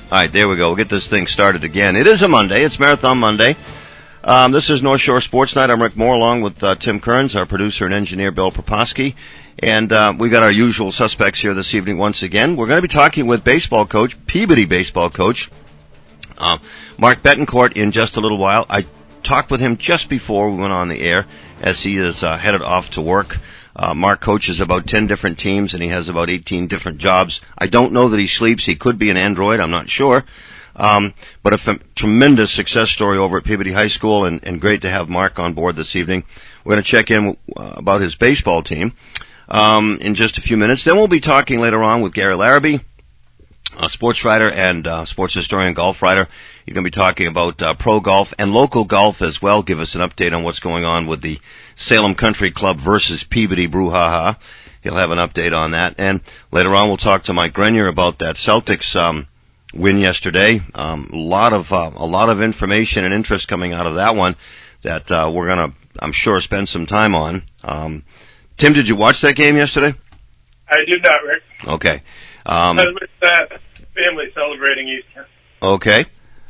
All right, there we go. We'll get this thing started again. It is a Monday. It's Marathon Monday. This is North Shore Sports Night. I'm Rick Moore, along with Tim Kearns, our producer and engineer, Bill Proposki. And we got our usual suspects here this evening once again. We're going to be talking with baseball coach, Peabody baseball coach, Mark Betancourt, in just a little while. I talked with him just before we went on the air as he is headed off to work. Mark coaches about 10 different teams, and he has about 18 different jobs. I don't know that he sleeps. He could be an android. I'm not sure. But a tremendous success story over at Peabody High School, and great to have Mark on board this evening. We're going to check in about his baseball team in just a few minutes. Then we'll be talking later on with Gary Larrabee, a sports writer and sports historian, golf writer. You're going to be talking about pro golf and local golf as well. Give us an update on what's going on with the Salem Country Club versus Peabody brouhaha. He'll have an update on that. And later on, we'll talk to Mike Grenier about that Celtics win yesterday. A lot of information and interest coming out of that one that we're going to, I'm sure, spend some time on. Tim, did you watch that game yesterday? I did not, Rick. Okay. I was with family celebrating Easter. Okay.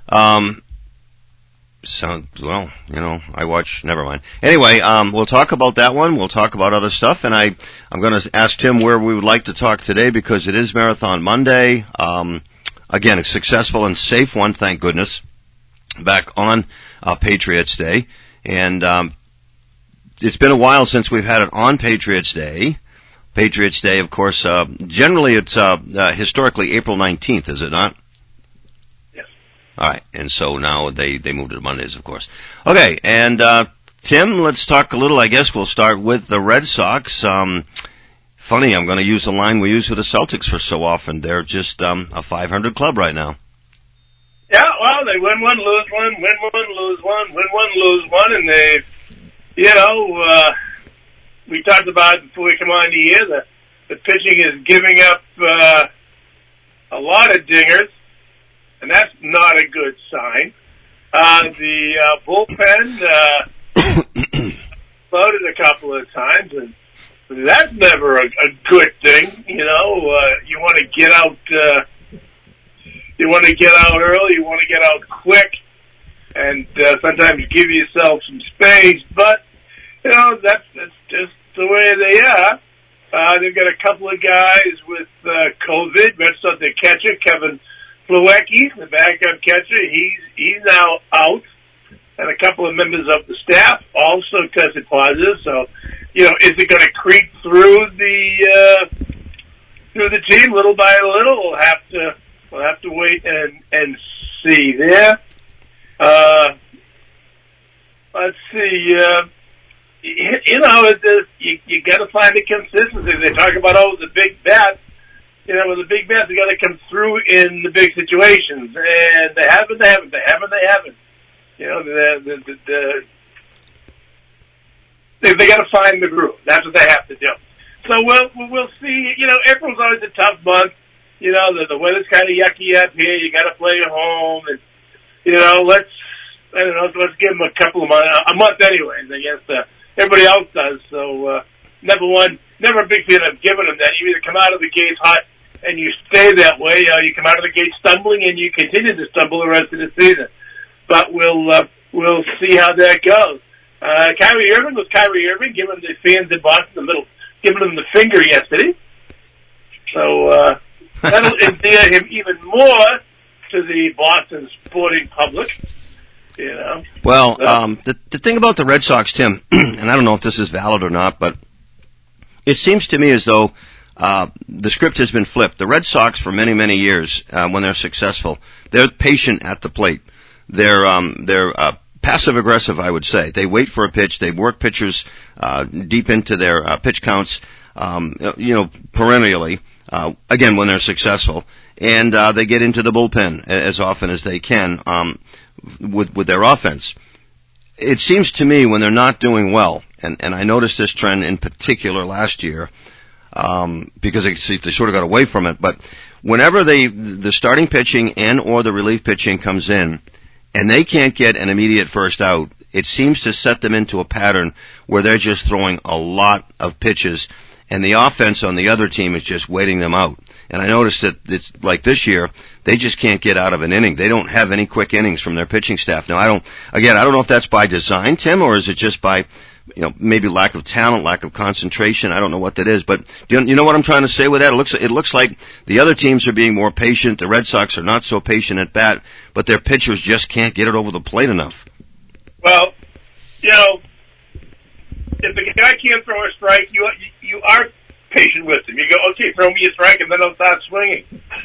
I watch, never mind. Anyway, we'll talk about that one. We'll talk about other stuff, and I'm going to ask Tim where we would like to talk today because it is Marathon Monday. Again, a successful and safe one, thank goodness, back on Patriots Day. And it's been a while since we've had it on Patriots Day. Patriots Day, of course, generally it's historically April 19th, is it not? Yes. All right, and so now they moved it to Mondays, of course. Okay, and Tim, let's talk a little. I guess we'll start with the Red Sox. Funny, I'm going to use the line we use with the Celtics for so often. They're just a 500 club right now. Yeah, well, they win one, lose one, win one, lose one, win one, lose one, and they, we talked about it before we come on the air, the pitching is giving up a lot of dingers, and that's not a good sign. The bullpen floated a couple of times, and that's never a good thing. You want to get out, you want to get out early, you want to get out quick, and sometimes give yourself some space, but, that's just the way they are. They've got a couple of guys with COVID. Red Sox, their catcher, Kevin Plawecki, the backup catcher, he's now out. And a couple of members of the staff also tested positive. So, is it going to creep through the team little by little? We'll have to wait and see there. Let's see. You got to find a consistency. They talk about the big bats. With the big bats, they got to come through in the big situations, and they haven't. They got to find the groove. That's what they have to do. So we'll see. April's always a tough month. The weather's kind of yucky up here. You got to play at home, and let's give them a couple of months, a month anyways. I guess everybody else does. So never a big fan of giving them that. You either come out of the gates hot and you stay that way, you come out of the gates stumbling and you continue to stumble the rest of the season. But we'll see how that goes. Kyrie Irving giving the fans in Boston giving them the finger yesterday. So that'll endear him even more to the Boston sporting public. Well, the thing about the Red Sox, Tim, and I don't know if this is valid or not, but it seems to me as though the script has been flipped. The Red Sox, for many, many years, when they're successful, they're patient at the plate. They're passive aggressive, I would say. They wait for a pitch. They work pitchers deep into their pitch counts, perennially. Again, when they're successful, and they get into the bullpen as often as they can with their offense. It seems to me when they're not doing well, and I noticed this trend in particular last year, because they sort of got away from it, but whenever the starting pitching and or the relief pitching comes in, and they can't get an immediate first out, it seems to set them into a pattern where they're just throwing a lot of pitches, and the offense on the other team is just waiting them out. And I noticed that it's like this year, they just can't get out of an inning. They don't have any quick innings from their pitching staff. Now, I don't know if that's by design, Tim, or is it just by, maybe lack of talent, lack of concentration. I don't know what that is, but you know what I'm trying to say with that? It looks like the other teams are being more patient. The Red Sox are not so patient at bat, but their pitchers just can't get it over the plate enough. Well, if the guy can't throw a strike, you are patient with him. You go, okay, throw me a strike, and then I'll start swinging.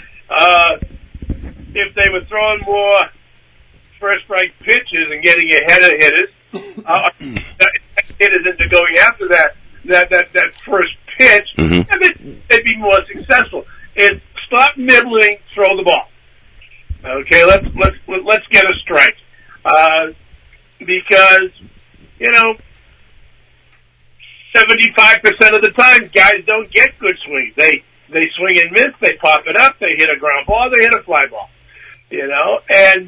If they were throwing more first strike pitches and getting ahead of hitters, hitters into going after that first pitch, and they'd be more successful. It's stop nibbling, throw the ball. Okay, let's get a strike. Because 75% of the time, guys don't get good swings. They swing and miss, they pop it up, they hit a ground ball, they hit a fly ball. And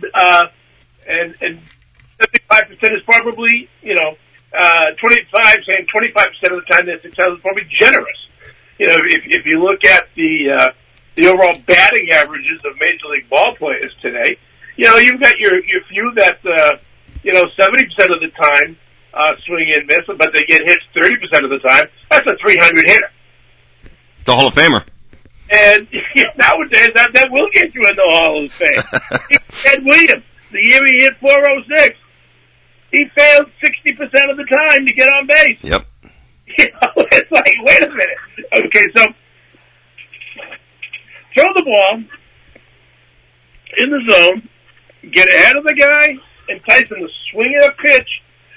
75% is probably, 25% of the time their success is probably generous. If you look at the overall batting averages of Major League ball players today, you've got your few that, 70% of the time, swing and miss, but they get hits 30% of the time. That's a 300 hitter. The Hall of Famer. And nowadays, that will get you in the Hall of Fame. Ted Williams, the year he hit 406, he failed 60% of the time to get on base. Yep. It's like, wait a minute. Okay, so throw the ball in the zone, get ahead of the guy, entice him to swing at a pitch,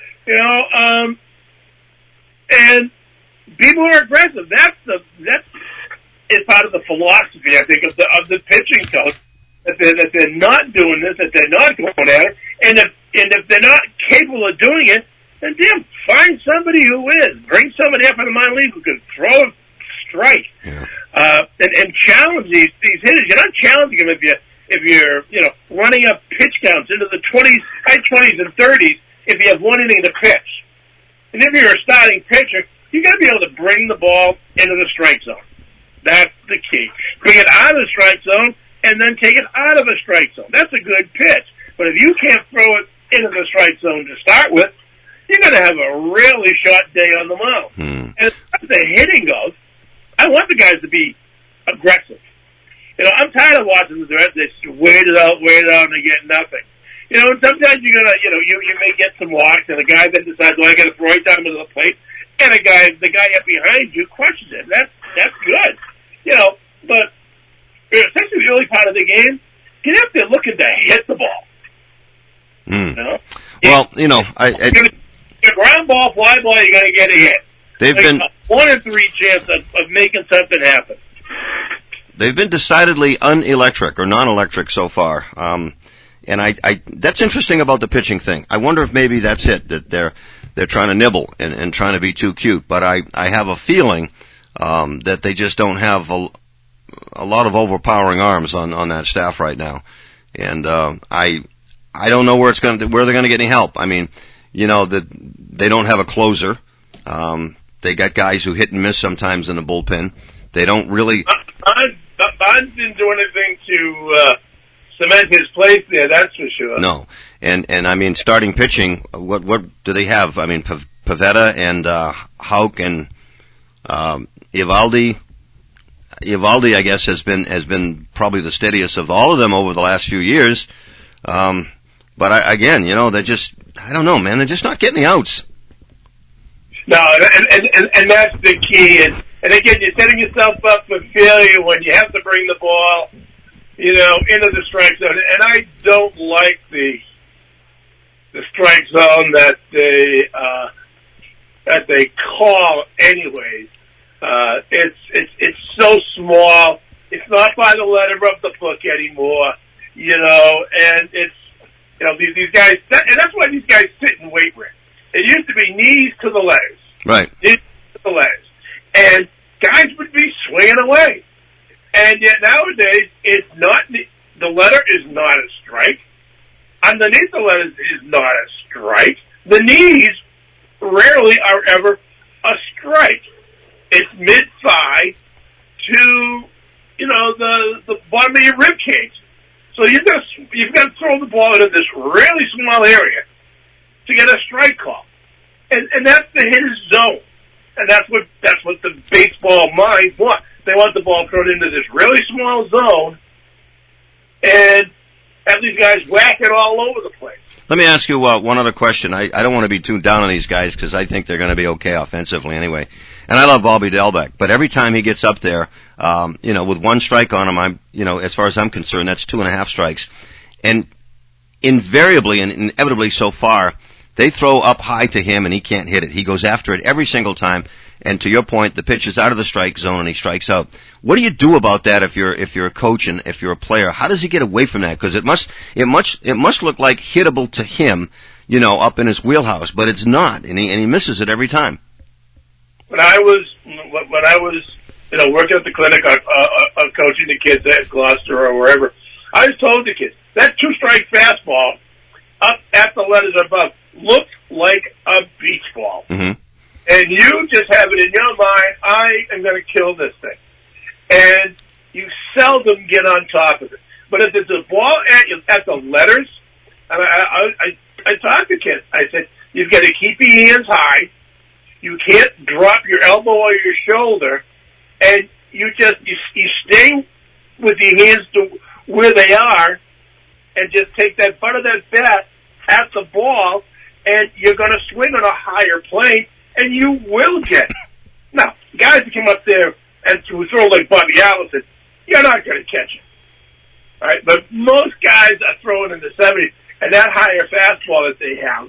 and be more aggressive. That's is part of the philosophy, I think, of the pitching coach, that they're not doing this, that they're not going at it, and if they're not capable of doing it, then find somebody who is. Bring somebody up in the minor league who can throw a strike, and challenge these hitters. You're not challenging them if you're running up pitch counts into the high 20s and 30s if you have one inning to pitch. And if you're a starting pitcher, you got to be able to bring the ball into the strike zone. That's the key. Bring it out of the strike zone and then take it out of the strike zone. That's a good pitch. But if you can't throw it into the strike zone to start with, you're going to have a really short day on the mound. And as far as the hitting goes, I want the guys to be aggressive. I'm tired of watching the rest. They just wait it out, and they get nothing. And sometimes you're gonna, you may get some walks, and the guy then decides, I got to throw right down to the plate, and the guy up behind you crushes it. That's good, But especially the early part of the game, you have to look at the hit the ball. Well, a ground ball, fly ball, you're gonna get a hit. They've been 1 in 3 chance of making something happen. They've been decidedly unelectric or non-electric so far. And I that's interesting about the pitching thing. I wonder if maybe that's it, that they're trying to nibble and trying to be too cute. But I have a feeling that they just don't have a lot of overpowering arms on that staff right now. And I don't know where they're going to get any help. I mean, that they don't have a closer. They got guys who hit and miss sometimes in the bullpen. They don't really. Bond didn't do anything to cement his place there, that's for sure. No, and I mean, starting pitching. What do they have? I mean, Pivetta and Houck and Eovaldi. Eovaldi, I guess, has been probably the steadiest of all of them over the last few years. But again, they're just, I don't know, man. They're just not getting the outs. No, and that's the key. And again, you're setting yourself up for failure when you have to bring the ball, into the strike zone. And I don't like the strike zone that they call anyways. It's so small. It's not by the letter of the book anymore, and it's, these guys, and that's why these guys sit and wait rings. It used to be knees to the letters. Right. Knees to the letters. And guys would be swinging away. And yet nowadays, it's not, the letter is not a strike. Underneath the letters is not a strike. The knees rarely are ever a strike. It's mid-thigh to, the bottom of your rib cage. So you've got to throw the ball into this really small area to get a strike call. And that's his zone. And that's what the baseball minds want. They want the ball thrown into this really small zone and have these guys whack it all over the place. Let me ask you one other question. I don't want to be too down on these guys because I think they're going to be okay offensively anyway. And I love Bobby Delbeck, but every time he gets up there, with one strike on him, as far as I'm concerned, that's 2.5 strikes. And invariably and inevitably so far, they throw up high to him and he can't hit it. He goes after it every single time. And to your point, the pitch is out of the strike zone and he strikes out. What do you do about that if you're a coach and if you're a player? How does he get away from that? Because it must look like hittable to him, up in his wheelhouse, but it's not, and he misses it every time. When I was working at the clinic, coaching the kids at Gloucester or wherever, I was told the kids that 2-strike fastball up at the letters above looks like a beach ball. Mm-hmm. And you just have it in your mind, I am going to kill this thing. And you seldom get on top of it. But if it's a ball at the letters, and I talked to kids, I said, you've got to keep your hands high. You can't drop your elbow or your shoulder. And you stay with your hands to where they are and just take that butt of that bat at the ball, and you're going to swing on a higher plane. And you will get it. Now, guys that come up there and who throw like Bobby Allison, you're not going to catch it. All right? But most guys are throwing in the 70s, and that higher fastball that they have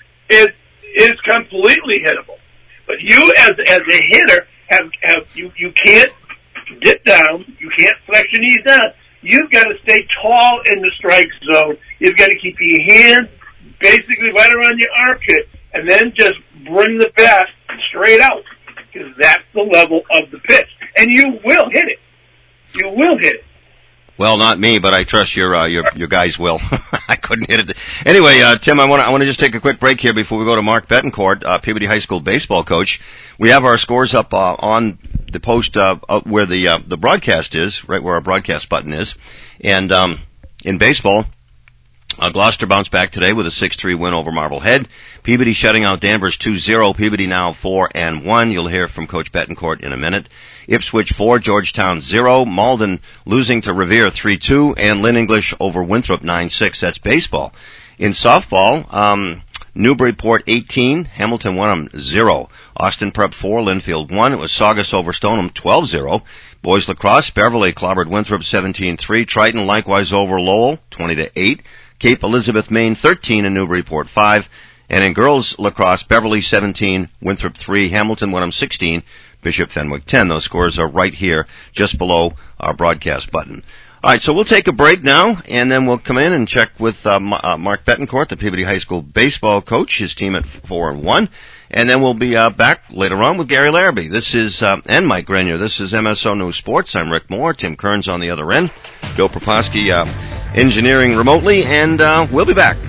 is completely hittable. But you, as a hitter, you can't get down. You can't flex your knees down. You've got to stay tall in the strike zone. You've got to keep your hands basically right around your armpit, and then just bring the bat straight out, because that's the level of the pitch. And you will hit it. You will hit it. Well, not me, but I trust your guys will. I couldn't hit it. Anyway, Tim, I want to just take a quick break here before we go to Mark Betancourt, Peabody High School baseball coach. We have our scores up on the post where the broadcast is, right where our broadcast button is. And in baseball, Gloucester bounced back today with a 6-3 win over Marblehead. Peabody shutting out Danvers 2-0. Peabody now 4-1. You'll hear from Coach Betancourt in a minute. Ipswich 4, Georgetown 0. Malden losing to Revere 3-2, and Lynn English over Winthrop 9-6. That's baseball. In softball, Newburyport 18, Hamilton Wenham 0. Austin Prep 4, Linfield 1. It was Saugus over Stoneham 12-0. Boys lacrosse, Beverly clobbered Winthrop 17-3. Triton likewise over Lowell 20-8. Cape Elizabeth, Maine 13 and Newburyport 5. And in girls lacrosse, Beverly 17, Winthrop 3, Hamilton Wenham 16, Bishop Fenwick 10. Those scores are right here, just below our broadcast button. All right, so we'll take a break now, and then we'll come in and check with Mark Betancourt, the Peabody High School baseball coach, his team at 4-1. And then we'll be back later on with Gary Larrabee. This is and Mike Grenier. This is MSO News Sports. I'm Rick Moore. Tim Kearns on the other end. Joe Proposky engineering remotely, and we'll be back.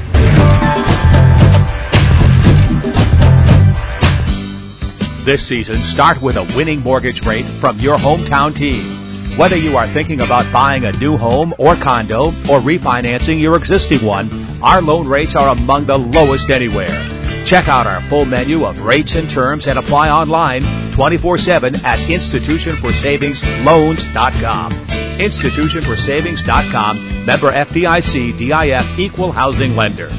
This season, start with a winning mortgage rate from your hometown team. Whether you are thinking about buying a new home or condo or refinancing your existing one, our loan rates are among the lowest anywhere. Check out our full menu of rates and terms and apply online 24/7 at institutionforsavingsloans.com. institutionforsavings.com, member FDIC, DIF, equal housing lender.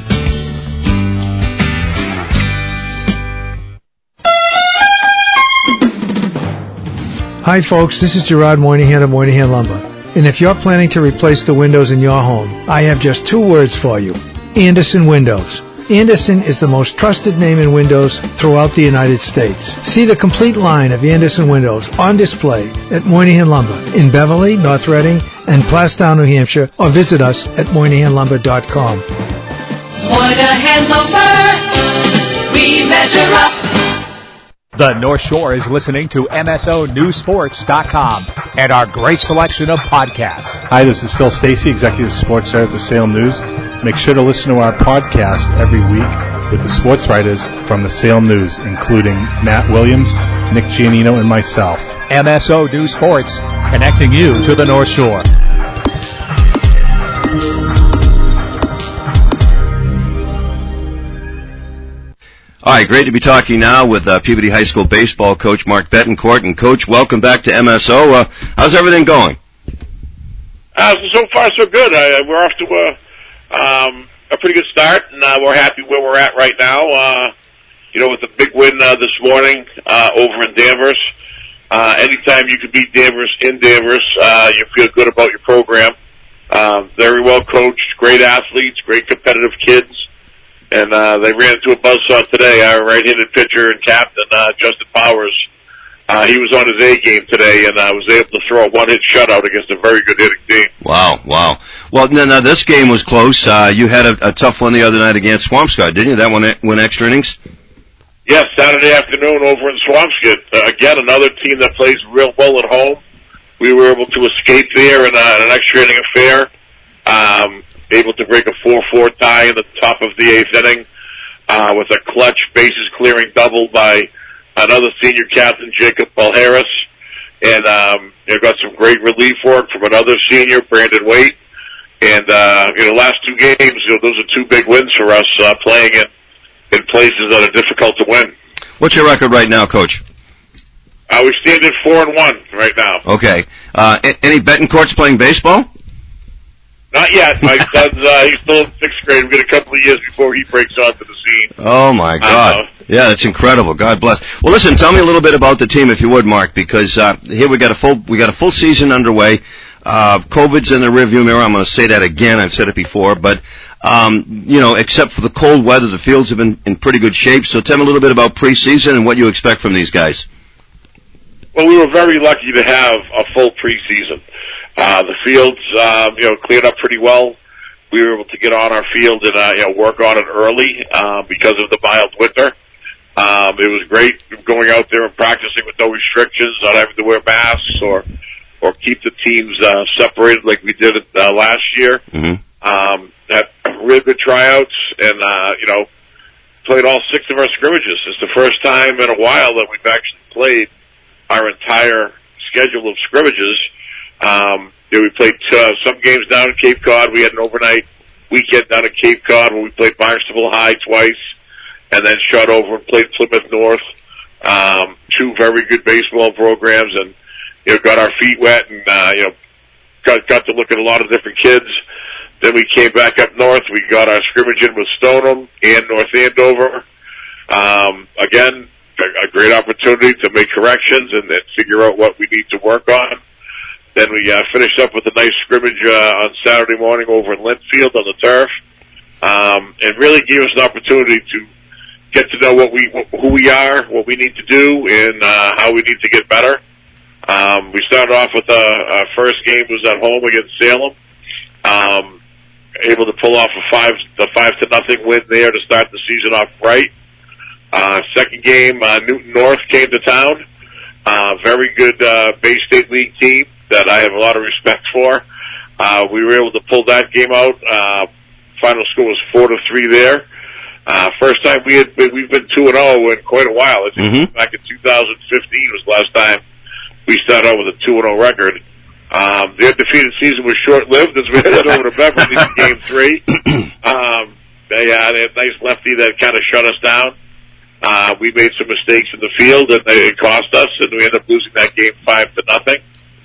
Hi folks, this is Gerard Moynihan of Moynihan Lumber. And if you're planning to replace the windows in your home, I have just 2 words for you. Andersen Windows. Andersen is the most trusted name in windows throughout the United States. See the complete line of Andersen windows on display at Moynihan Lumber in Beverly, North Reading, and Plastown, New Hampshire, or visit us at MoynihanLumber.com. Moynihan Lumber, we measure up. The North Shore is listening to MSONewsports.com and our great selection of podcasts. Hi, this is Phil Stacy, Executive Sports Editor of Salem News. Make sure to listen to our podcast every week with the sports writers from the Salem News, including Matt Williams, Nick Giannino, and myself. MSO News Sports, connecting you to the North Shore. right, great to be talking now with Peabody High School baseball coach Mark Betancourt. And, Coach, welcome back to MSO. How's everything going? So far, so good. We're off to a pretty good start, and we're happy where we're at right now. With a big win this morning over in Danvers. Anytime you can beat Danvers in Danvers, you feel good about your program. Very well coached, great athletes, great competitive kids. And they ran into a buzzsaw today. Our right-handed pitcher and captain, Justin Powers, he was on his A game today, and was able to throw a one-hit shutout against a very good hitting team. Wow. Well, now this game was close. You had a tough one the other night against Swampscott, didn't you? That one went extra innings? Yes, Saturday afternoon over in Swampscott. Again, another team that plays real well at home. We were able to escape there in an extra inning affair. Able to break a 4-4 tie in the top of the 8th inning with a clutch bases clearing double by another senior captain, Jacob Balharis. And got some great relief work from another senior, Brandon Waite. And last two games, those are two big wins for us playing in places that are difficult to win. What's your record right now, Coach? We stand at 4-1 right now. Okay. Any Betancourts playing baseball? Not yet. My son's he's still in 6th grade. We've got a couple of years before he breaks onto the scene. Oh my God! Yeah, that's incredible. God bless. Well, listen, tell me a little bit about the team, if you would, Mark, because here we got a full season underway. COVID's in the rearview mirror. I'm going to say that again. I've said it before, but except for the cold weather, the fields have been in pretty good shape. So tell me a little bit about preseason and what you expect from these guys. Well, we were very lucky to have a full preseason. The fields, cleared up pretty well. We were able to get on our field and, work on it early, because of the mild winter. It was great going out there and practicing with no restrictions, not having to wear masks or keep the teams, separated like we did it, last year. Mm-hmm. Had really good tryouts and, played all 6 of our scrimmages. It's the first time in a while that we've actually played our entire schedule of scrimmages. We played some games down in Cape Cod. We had an overnight weekend down in Cape Cod where we played Barnstable High twice and then shot over and played Plymouth North. 2 very good baseball programs and, got our feet wet and, got to look at a lot of different kids. Then we came back up north. We got our scrimmage in with Stoneham and North Andover. Again, a great opportunity to make corrections and figure out what we need to work on. Then we finished up with a nice scrimmage on Saturday morning over in Linfield on the turf, and really gave us an opportunity to get to know who we are, what we need to do, and how we need to get better. We started off with our first game was at home against Salem, able to pull off a 5-0 win there to start the season off right. Second game, Newton North came to town. Very good Bay State League team that I have a lot of respect for. We were able to pull that game out. Final score was 4-3 there. First time we've been 2-0 in quite a while. I think back in 2015 was the last time we started out with a 2-0 record. The undefeated season was short-lived as we headed over to Beverly in Game 3. They had a nice lefty that kind of shut us down. We made some mistakes in the field and it cost us, and we ended up losing that game 5-0.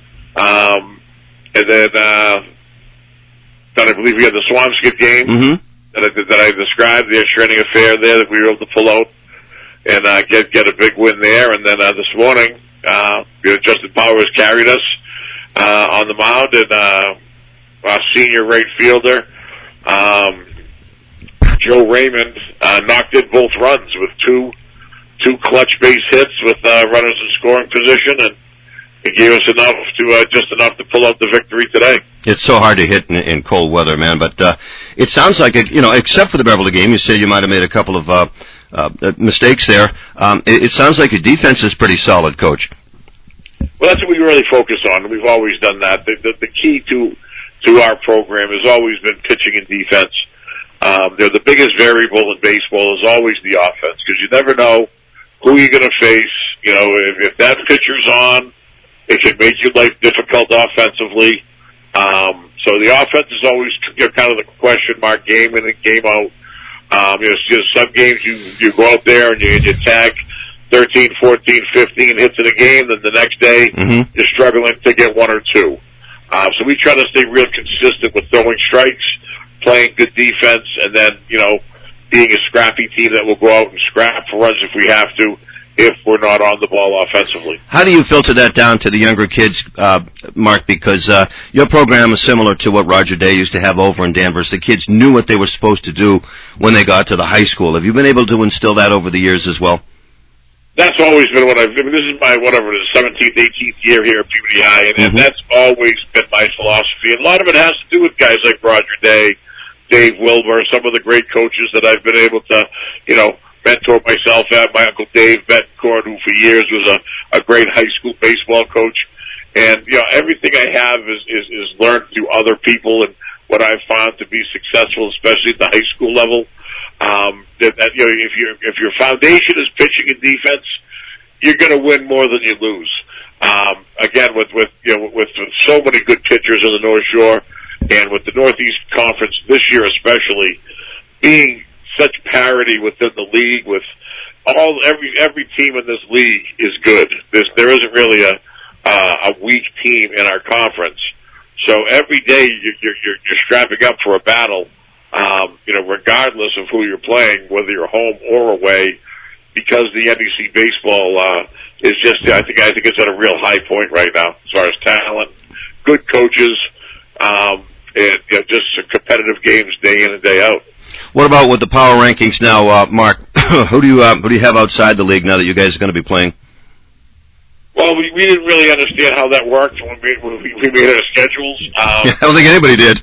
And then I believe we had the Swampscott game that I described, the extra inning affair there that we were able to pull out and get a big win there. And then this morning, Justin Powers carried us on the mound, and our senior right fielder, Joe Raymond, knocked in both runs with two clutch base hits with runners in scoring position, and it gave us enough to pull out the victory today. It's so hard to hit in cold weather, man. But it sounds like it. Except for the Beverly game, you said you might have made a couple of mistakes there. It sounds like your defense is pretty solid, Coach. Well, that's what we really focus on. We've always done that. The key to our program has always been pitching and defense. The biggest variable in baseball is always the offense, because you never know who you're going to face. If that pitcher's on, it can make your life difficult offensively. So the offense is always kind of the question mark game in and game out. Some games you go out there and you tag 13, 14, 15 hits in a game, then the next day you're struggling to get one or two. So we try to stay real consistent with throwing strikes, playing good defense, and then, being a scrappy team that will go out and scrap for runs if we have to, if we're not on the ball offensively. How do you filter that down to the younger kids, Mark? Because your program is similar to what Roger Day used to have over in Danvers. The kids knew what they were supposed to do when they got to the high school. Have you been able to instill that over the years as well? That's always been this is my, 17th, 18th year here at Peabody High, and that's always been my philosophy. And a lot of it has to do with guys like Roger Day, Dave Wilbur, some of the great coaches that I've been able to, mentor myself at. My Uncle Dave Betancourt, who for years was a great high school baseball coach. And, everything I have is learned through other people and what I've found to be successful, especially at the high school level. If your foundation is pitching and defense, you're going to win more than you lose. Again, with so many good pitchers in the North Shore, and with the Northeast Conference this year especially being such parity within the league, with every team in this league is good. There isn't really a weak team in our conference. So every day you're strapping up for a battle. Regardless of who you're playing, whether you're home or away, because the NEC baseball is just, I think it's at a real high point right now as far as talent, good coaches, and just competitive games day in and day out. What about with the power rankings now, Mark? Who do you have outside the league now that you guys are going to be playing? Well, we didn't really understand how that worked when we made our schedules. I don't think anybody did.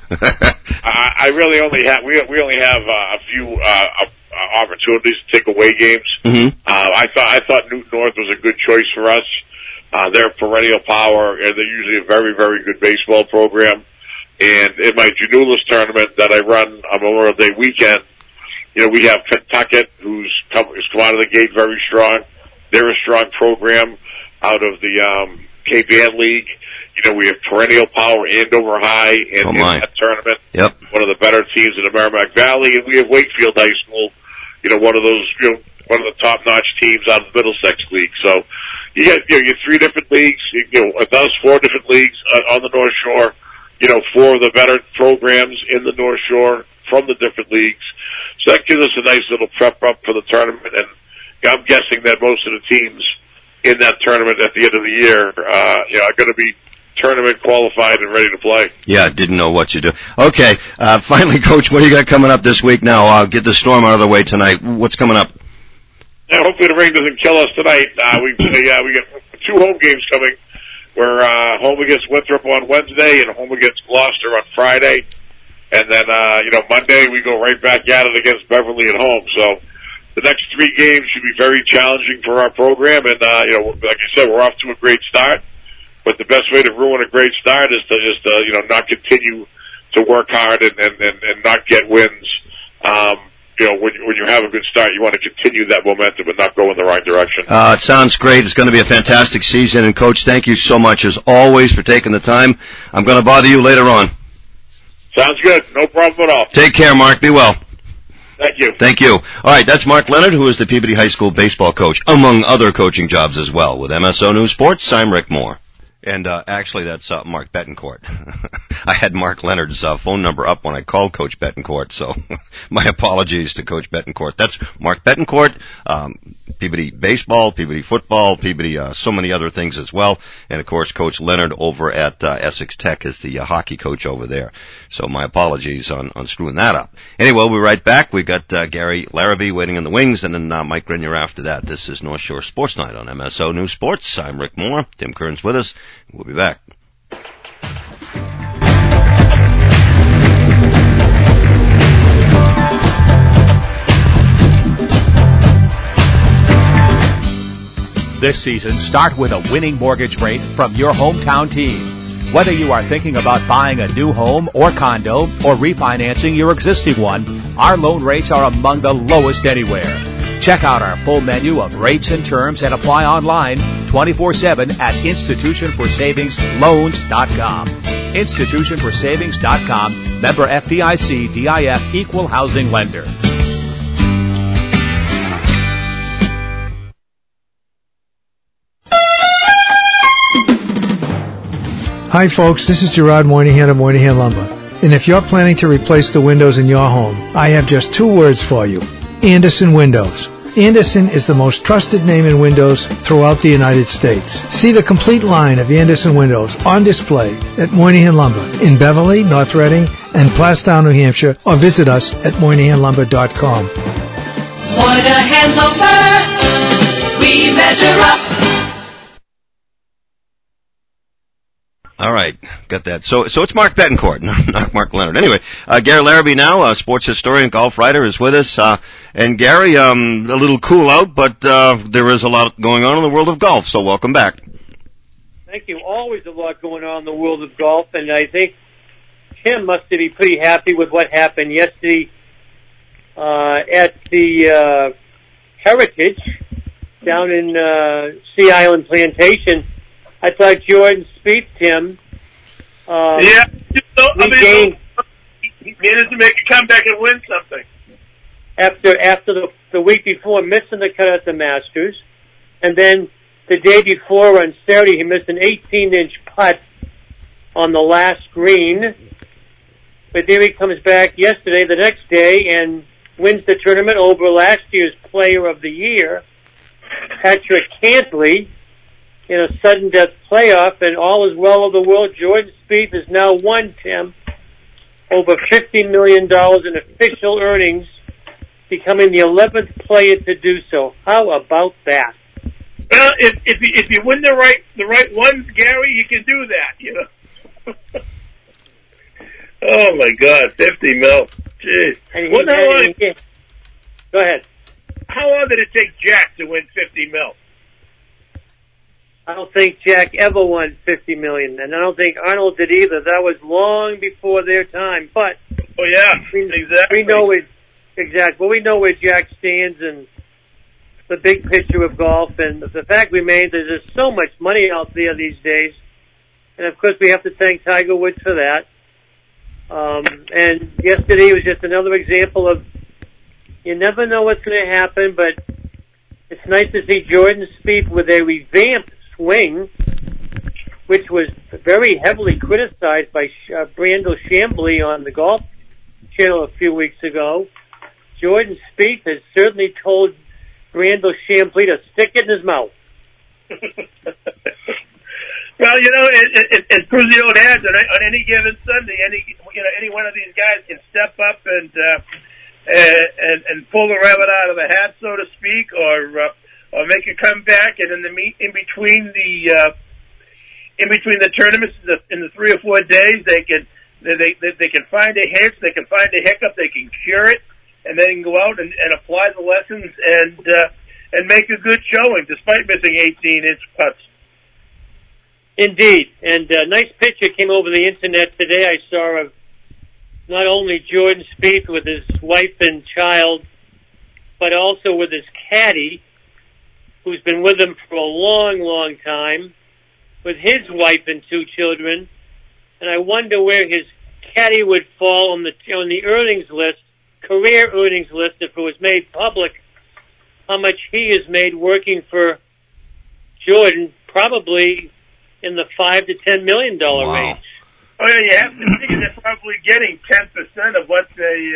I really only have we only have a few opportunities to take away games. I thought Newton North was a good choice for us. They're perennial power, and they're usually a very, very good baseball program. And in my Janulis tournament that I run on Memorial Day weekend, we have Kentucky, who's come out of the gate very strong. They're a strong program out of the Cape Ann League. We have perennial power, Andover High in that tournament. Yep. One of the better teams in the Merrimack Valley. And we have Wakefield High School, one of those, one of the top-notch teams out of the Middlesex League. So you got, your three different leagues, with us, 4 different leagues on the North Shore, 4 of the better programs in the North Shore from the different leagues. So that gives us a nice little prep up for the tournament. And I'm guessing that most of the teams in that tournament at the end of the year, are going to be tournament qualified and ready to play. Yeah, didn't know what you do. Okay, finally, Coach, what do you got coming up this week now? I'll get the storm out of the way tonight. What's coming up? Yeah, hopefully the rain doesn't kill us tonight. We got 2 home games coming. We're home against Winthrop on Wednesday and home against Gloucester on Friday. And then, Monday we go right back at it against Beverly at home. So the next 3 games should be very challenging for our program. And, like I said, we're off to a great start. But the best way to ruin a great start is to just, not continue to work hard and not get wins. When you have a good start, you want to continue that momentum and not go in the right direction. It sounds great. It's going to be a fantastic season. And, Coach, thank you so much, as always, for taking the time. I'm going to bother you later on. Sounds good. No problem at all. Take care, Mark. Be well. Thank you. Thank you. All right, that's Mark Leonard, who is the Peabody High School baseball coach, among other coaching jobs as well. With MSO News Sports, I'm Rick Moore. And actually, that's Mark Betancourt. I had Mark Leonard's phone number up when I called Coach Betancourt, so my apologies to Coach Betancourt. That's Mark Betancourt, Peabody baseball, Peabody football, Peabody so many other things as well. And, of course, Coach Leonard over at Essex Tech is the hockey coach over there. So my apologies on screwing that up. Anyway, we'll be right back. We've got Gary Larrabee waiting in the wings, and then Mike Grenier after that. This is North Shore Sports Night on MSO News Sports. I'm Rick Moore. Tim Kern's with us. We'll be back. This season, start with a winning mortgage rate from your hometown team. Whether you are thinking about buying a new home or condo or refinancing your existing one, our loan rates are among the lowest anywhere. Check out our full menu of rates and terms and apply online 24/7 at institutionforsavingsloans.com. Institutionforsavings.com, member FDIC, DIF, equal housing lender. Hi folks, this is Gerard Moynihan of Moynihan Lumber. And if you're planning to replace the windows in your home, I have just 2 words for you. Andersen Windows. Andersen is the most trusted name in windows throughout the United States. See the complete line of Andersen windows on display at Moynihan Lumber in Beverly, North Reading, and Plastown, New Hampshire, or visit us at MoynihanLumber.com. Moynihan Lumber, we measure up. All right, got that. So it's Mark Betancourt, not Mark Leonard. Anyway, Gary Larrabee now, a sports historian, golf writer, is with us. And Gary, a little cool out, but there is a lot going on in the world of golf. So welcome back. Thank you. Always a lot going on in the world of golf, and I think Tim must be pretty happy with what happened yesterday at the Heritage down in Sea Island Plantation. I thought Jordan Spieth, Tim, regained. He managed to make a comeback and win something. After the week before missing the cut at the Masters, and then the day before on Saturday he missed an 18-inch putt on the last green. But there he comes back yesterday, the next day, and wins the tournament over last year's Player of the Year, Patrick Cantley, in a sudden death playoff, and all is well of the world. Jordan Spieth has now won, Tim, over $50 million in official earnings, becoming the 11th player to do so. How about that? Well, if you win the right ones, Gary, you can do that, you know. Oh my God, 50 mil. Jeez. Go ahead. How long did it take Jack to win 50 mil? I don't think Jack ever won $50 million, and I don't think Arnold did either. That was long before their time. But oh yeah, exactly. We know where Jack stands and the big picture of golf, and the fact remains that there's so much money out there these days, and of course we have to thank Tiger Woods for that. And yesterday was just another example of you never know what's going to happen, but it's nice to see Jordan Spieth with a revamped swing, which was very heavily criticized by Brandel Chambly on the Golf Channel a few weeks ago. Jordan Spieth has certainly told Brandel Chambly to stick it in his mouth. Well, you know, it proves the old adage on any given Sunday, any one of these guys can step up and pull the rabbit out of the hat, so to speak, or make a comeback, and in between the tournaments, in the 3 or 4 days, they can find a hitch, they can find a hiccup, they can cure it, and they can go out and apply the lessons and make a good showing despite missing 18-inch putts. Indeed, and a nice picture came over the internet today. I saw of not only Jordan Spieth with his wife and child, but also with his caddy, who's been with him for a long, long time, with his wife and 2 children. And I wonder where his caddy would fall on the earnings list, career earnings list, if it was made public, how much he has made working for Jordan, probably in the $5 to $10 million range. Oh yeah, you have to figure they're probably getting 10% of what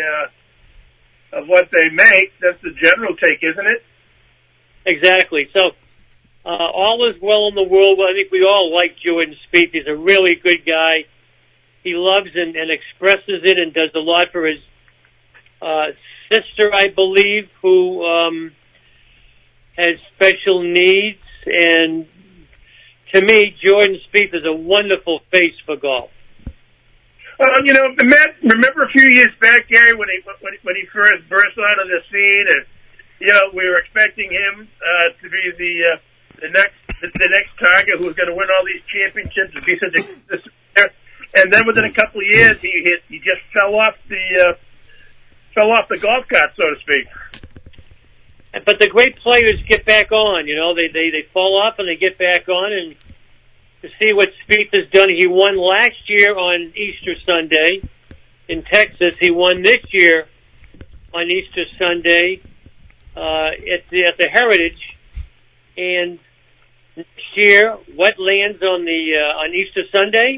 they make. That's the general take, isn't it? Exactly. So, all is well in the world. I think we all like Jordan Spieth. He's a really good guy. He loves and expresses it and does a lot for his sister, I believe, who has special needs. And to me, Jordan Spieth is a wonderful face for golf. You know, Matt, remember a few years back, Gary, when he first burst onto the scene, and you know, we were expecting him to be the next Tiger who was going to win all these championships and be such a and then within a couple of years he just fell off the golf cart, so to speak. But the great players get back on, you know, they fall off and they get back on, and to see what Spieth has done, he won last year on Easter Sunday in Texas. He won this year on Easter Sunday at the Heritage, and Next year, what lands on Easter Sunday?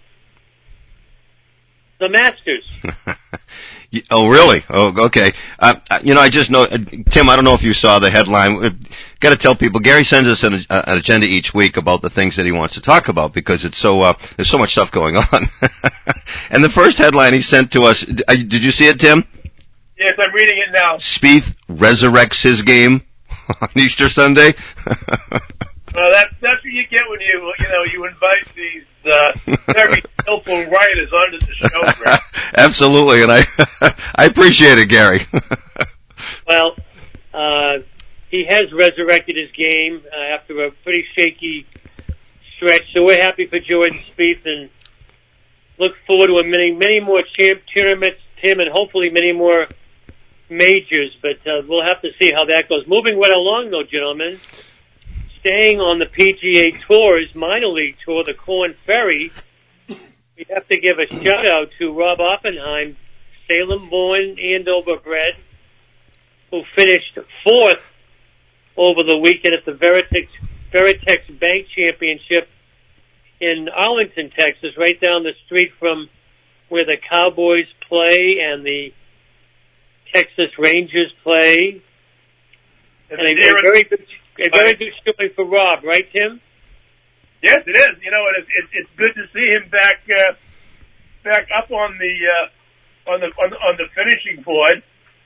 The Masters. Oh, really? Oh, okay. I just know, Tim, I don't know if you saw the headline. Got to tell people, Gary sends us an agenda each week about the things that he wants to talk about because it's so, there's so much stuff going on. And the first headline he sent to us, did you see it, Tim? Yes, I'm reading it now. Spieth resurrects his game on Easter Sunday. Well, that's what you get when you invite these very skillful writers onto the show, Greg. Absolutely, and I appreciate it, Gary. Well, he has resurrected his game after a pretty shaky stretch, so we're happy for Jordan Spieth and look forward to many more tournaments, Tim, and hopefully many more majors, but we'll have to see how that goes. Moving right along, though, gentlemen, staying on the PGA Tour's minor league tour, the Korn Ferry, we have to give a shout-out to Rob Oppenheim, Salem-born, Andover-bred, who finished fourth over the weekend at the Veritex Bank Championship in Arlington, Texas, right down the street from where the Cowboys play and the Texas Rangers play. And a very good showing for Rob, right, Tim? Yes, it is. It's good to see him back up on the finishing board.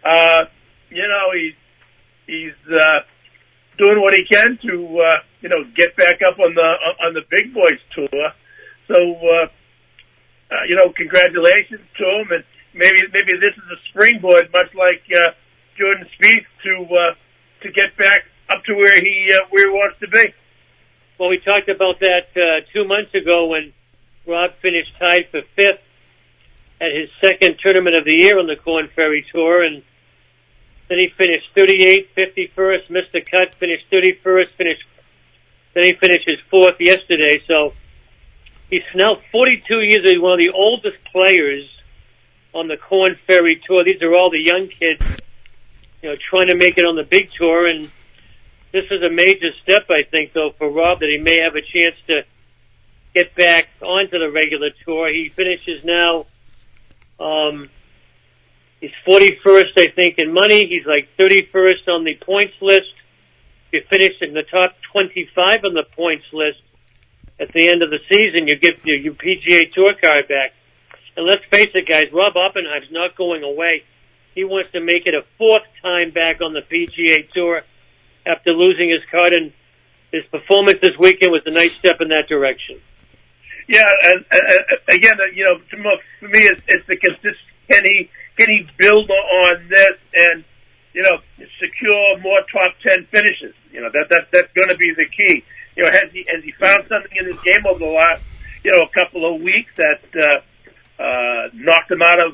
He's doing what he can to get back up on the big boys tour. So congratulations to him, and maybe this is a springboard, much like Jordan Spieth, to get back up to where he wants to be. Well, we talked about that 2 months ago when Rob finished tied for fifth at his second tournament of the year on the Korn Ferry Tour, and then he finished 38th, 51st, missed the cut, finished 31st, then he finishes fourth yesterday. So he's now 42 years old, one of the oldest players on the Korn Ferry Tour. These are all the young kids, trying to make it on the big tour, and this is a major step, I think, though, for Rob, that he may have a chance to get back onto the regular tour. He finishes now, he's 41st, I think, in money. He's like 31st on the points list. If you finish in the top 25 on the points list at the end of the season, you get your PGA Tour card back. And let's face it, guys, Rob Oppenheim's not going away. He wants to make it a fourth time back on the PGA Tour after losing his card, and his performance this weekend was a nice step in that direction. Yeah, and again, for me, it's the consistency. Can he build on this and secure more top 10 finishes? That's going to be the key. Has he found something in his game over the last a couple of weeks that knocked him out of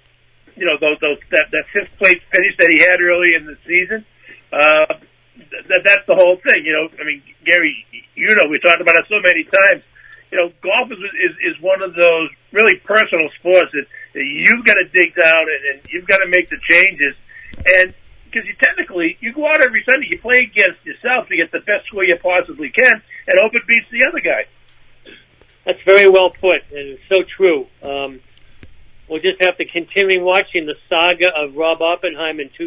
that fifth place finish that he had early in the season? That's the whole thing. Gary, we talked about it so many times. Golf is one of those really personal sports that you've got to dig down and you've got to make the changes. And because you go out every Sunday, you play against yourself to get the best score you possibly can and hope it beats the other guy. That's very well put, and it's so true. We'll just have to continue watching the saga of Rob Oppenheim in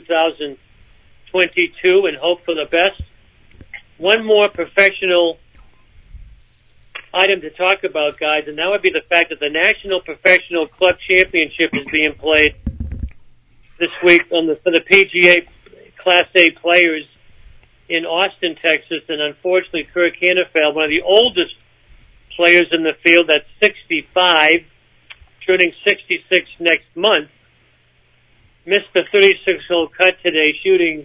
2022 and hope for the best. One more professional item to talk about, guys, and that would be the fact that the National Professional Club Championship is being played this week for the PGA Class A players in Austin, Texas, and unfortunately Kirk Hannafeld, one of the oldest players in the field, that's 65, turning 66 next month, missed the 36-hole cut today, shooting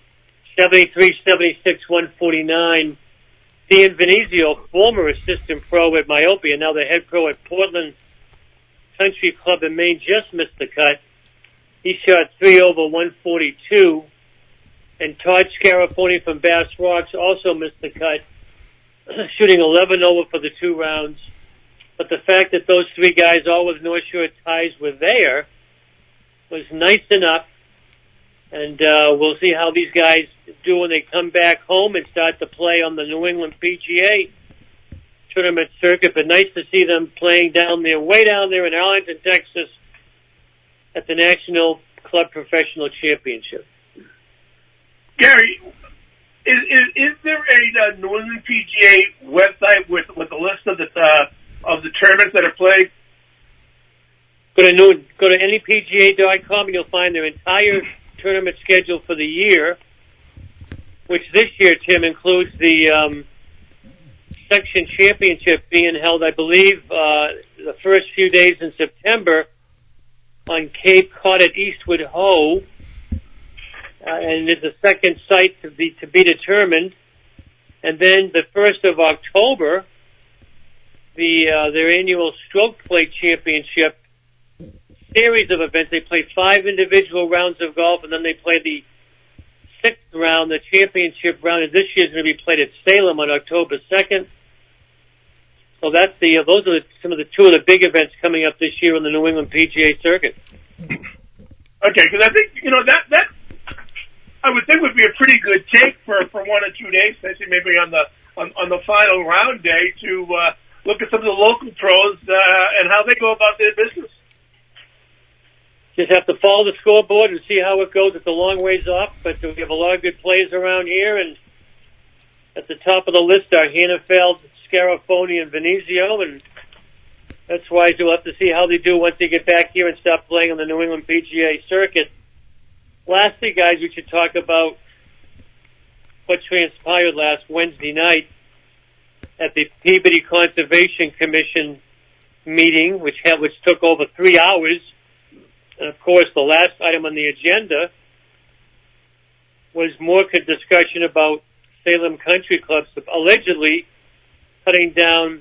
73, 76, 149. Dan Venezio, former assistant pro at Myopia, now the head pro at Portland Country Club in Maine, just missed the cut. He shot 3 over 142. And Todd Scarafoni from Bass Rocks also missed the cut, shooting 11 over for the 2 rounds. But the fact that those 3 guys, all with North Shore ties, were there was nice enough. And we'll see how these guys do when they come back home and start to play on the New England PGA tournament circuit. But nice to see them playing way down there in Arlington, Texas, at the National Club Professional Championship. Gary, is there a New England PGA website with a list of the tournaments that are played? Go to NEPGA.com and you'll find their entire tournament schedule for the year, which this year, Tim, includes the section championship being held, I believe, the first few days in September on Cape Cod at Eastwood Ho, and it's a second site to be determined. And then the 1st of October, their annual stroke play championship series of events. They play 5 individual rounds of golf, and then they play the 6th round, the championship round. And this year's going to be played at Salem on October 2nd. So that's those are some of the 2 of the big events coming up this year on the New England PGA circuit. Okay, because I think that I would think would be a pretty good take for 1 or 2 days, especially maybe on the final round day, to look at some of the local pros and how they go about their business. Just have to follow the scoreboard and see how it goes. It's a long ways off, but we have a lot of good players around here, and at the top of the list are Hannafeld, Scarafoni, and Venezio, and that's why we'll have to see how they do once they get back here and start playing on the New England PGA circuit. Lastly, guys, we should talk about what transpired last Wednesday night at the Peabody Conservation Commission meeting, which took over 3 hours. And of course, the last item on the agenda was more discussion about Salem Country Clubs allegedly cutting down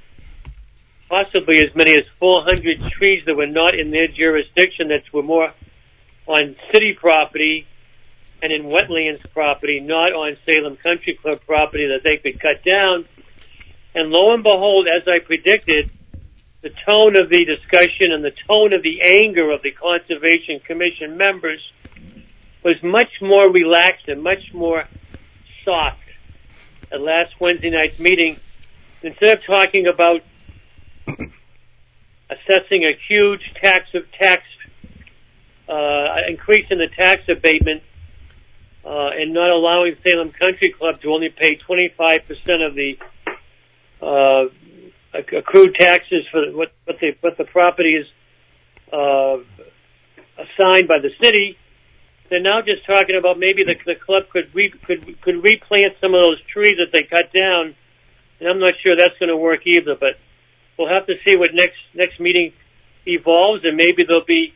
possibly as many as 400 trees that were not in their jurisdiction, that were more on city property and in wetlands property, not on Salem Country Club property that they could cut down. And lo and behold, as I predicted, the tone of the discussion and the tone of the anger of the Conservation Commission members was much more relaxed and much more soft at last Wednesday night's meeting. Instead of talking about assessing a huge increase in the tax abatement and not allowing Salem Country Club to only pay 25% of the accrued taxes for what the property is assigned by the city, they're now just talking about maybe the club could replant some of those trees that they cut down, and I'm not sure that's going to work either. But we'll have to see what next meeting evolves, and maybe there'll be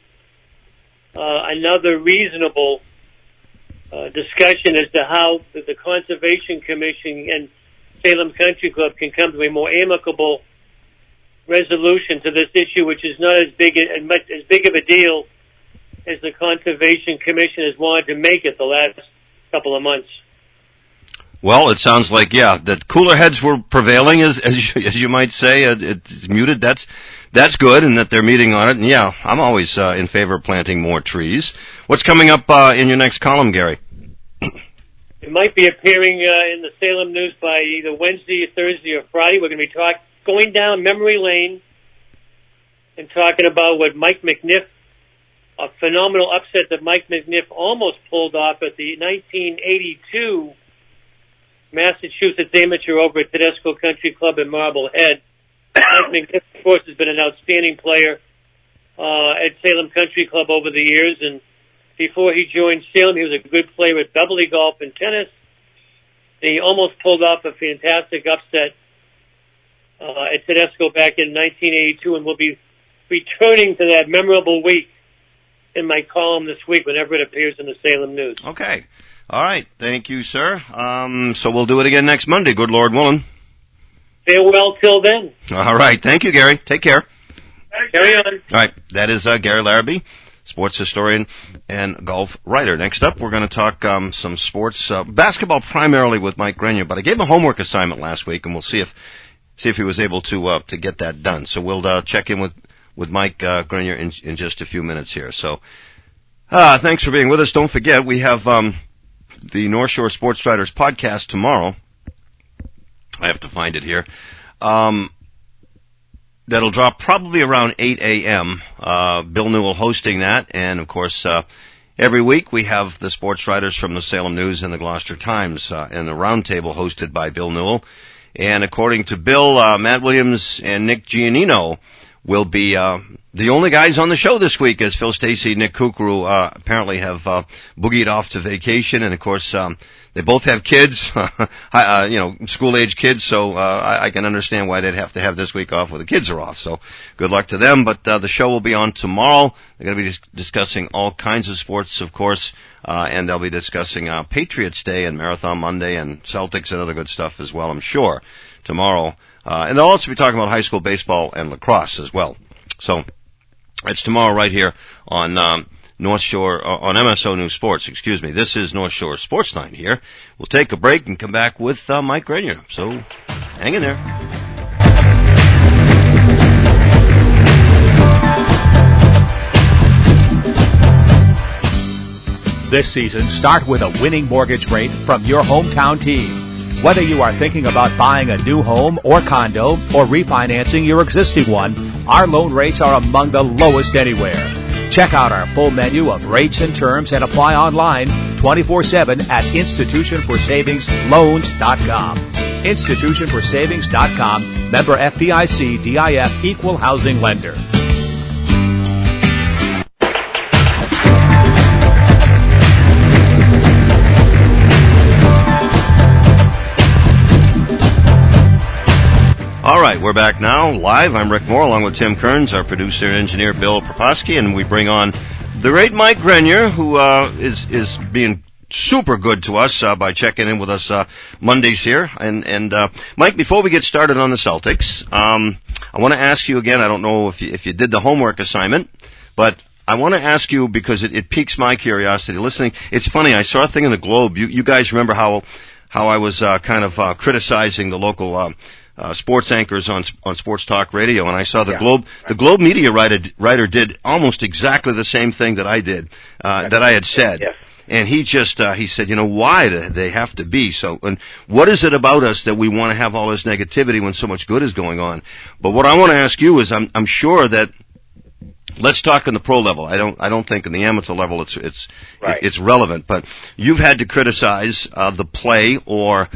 another reasonable discussion as to how the Conservation Commission and Salem Country Club can come to a more amicable resolution to this issue, which is not as big of a deal as the Conservation Commission has wanted to make it the last couple of months. Well, it sounds like, that cooler heads were prevailing, as you might say. It's muted. That's good, and that they're meeting on it. And I'm always in favor of planting more trees. What's coming up in your next column, Gary? It might be appearing in the Salem News by either Wednesday, Thursday, or Friday. We're going to be going down memory lane and talking about what Mike McNiff, a phenomenal upset that Mike McNiff almost pulled off at the 1982 Massachusetts Amateur over at Tedesco Country Club in Marblehead. Mike McNiff, of course, has been an outstanding player at Salem Country Club over the years, and before he joined Salem, he was a good player at Beverly Golf and Tennis. He almost pulled off a fantastic upset at Tedesco back in 1982, and we'll be returning to that memorable week in my column this week whenever it appears in the Salem News. Okay. All right. Thank you, sir. So we'll do it again next Monday, good Lord willing. Farewell till then. All right. Thank you, Gary. Take care. Carry on. All right. That is Gary Larrabee, sports historian and golf writer. Next up, we're going to talk some sports, basketball primarily with Mike Grenier, but I gave him a homework assignment last week, and we'll see if he was able to get that done. So we'll check in with Mike Grenier in just a few minutes here. So thanks for being with us. Don't forget, we have the North Shore Sports Writers podcast tomorrow. I have to find it here. That'll drop probably around 8 a.m. Bill Newell hosting that, and of course, every week we have the sports writers from the Salem News and the Gloucester Times and the roundtable hosted by Bill Newell. And according to Bill, Matt Williams and Nick Giannino will be the only guys on the show this week, as Phil Stacey and Nick Kukru apparently have boogied off to vacation. And of course, they both have kids, school-age kids, so I can understand why they'd have to have this week off when the kids are off. So good luck to them. But the show will be on tomorrow. They're going to be discussing all kinds of sports, of course, and they'll be discussing Patriots Day and Marathon Monday and Celtics and other good stuff as well, I'm sure, tomorrow. And they'll also be talking about high school baseball and lacrosse as well. So it's tomorrow right here on North Shore, on MSO News Sports, excuse me. This is North Shore Sports Night here. We'll take a break and come back with Mike Grenier. So hang in there. This season, start with a winning mortgage rate from your hometown team. Whether you are thinking about buying a new home or condo or refinancing your existing one, our loan rates are among the lowest anywhere. Check out our full menu of rates and terms and apply online 24/7 at institutionforsavingsloans.com. Institutionforsavings.com, member FDIC, DIF, equal housing lender. All right, we're back now, live. I'm Rick Moore, along with Tim Kearns, our producer and engineer, Bill Proposky, and we bring on the great Mike Grenier, who is being super good to us by checking in with us Mondays here. And Mike, before we get started on the Celtics, I want to ask you again, I don't know if you did the homework assignment, but I want to ask you because it piques my curiosity listening. It's funny, I saw a thing in the Globe. You guys remember how I was kind of criticizing the local sports anchors on Sports Talk Radio, and I saw the Globe. The Globe media writer did almost exactly the same thing that I did, that I had said. Yes. And he said, why do they have to be so? And what is it about us that we want to have all this negativity when so much good is going on? But what I want to ask you is, I'm sure that. Let's talk on the pro level. I don't think in the amateur level it's relevant, but you've had to criticize the play or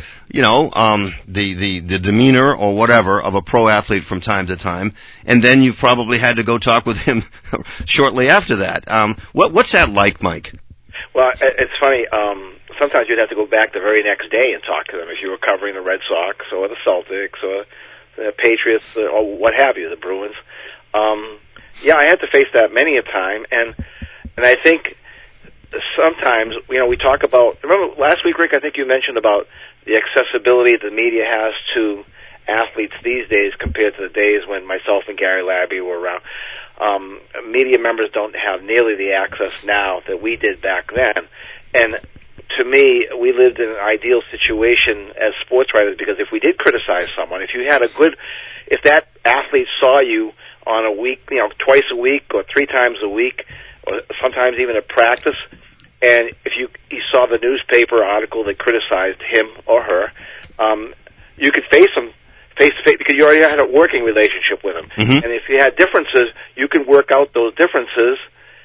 the demeanor or whatever of a pro athlete from time to time, and then you've probably had to go talk with him shortly after that. What's that like, Mike? Well, it's funny. Sometimes you'd have to go back the very next day and talk to them if you were covering the Red Sox or the Celtics or the Patriots or what have you, the Bruins. Yeah, I had to face that many a time, and I think sometimes, we talk about, remember last week, Rick, I think you mentioned about the accessibility the media has to athletes these days compared to the days when myself and Gary Labby were around. Media members don't have nearly the access now that we did back then, and to me, we lived in an ideal situation as sports writers because if we did criticize someone, if that athlete saw you on a week, twice a week or 3 times a week, or sometimes even at practice, and if you saw the newspaper article that criticized him or her, you could face him face to face because you already had a working relationship with him. Mm-hmm. And if you had differences, you could work out those differences,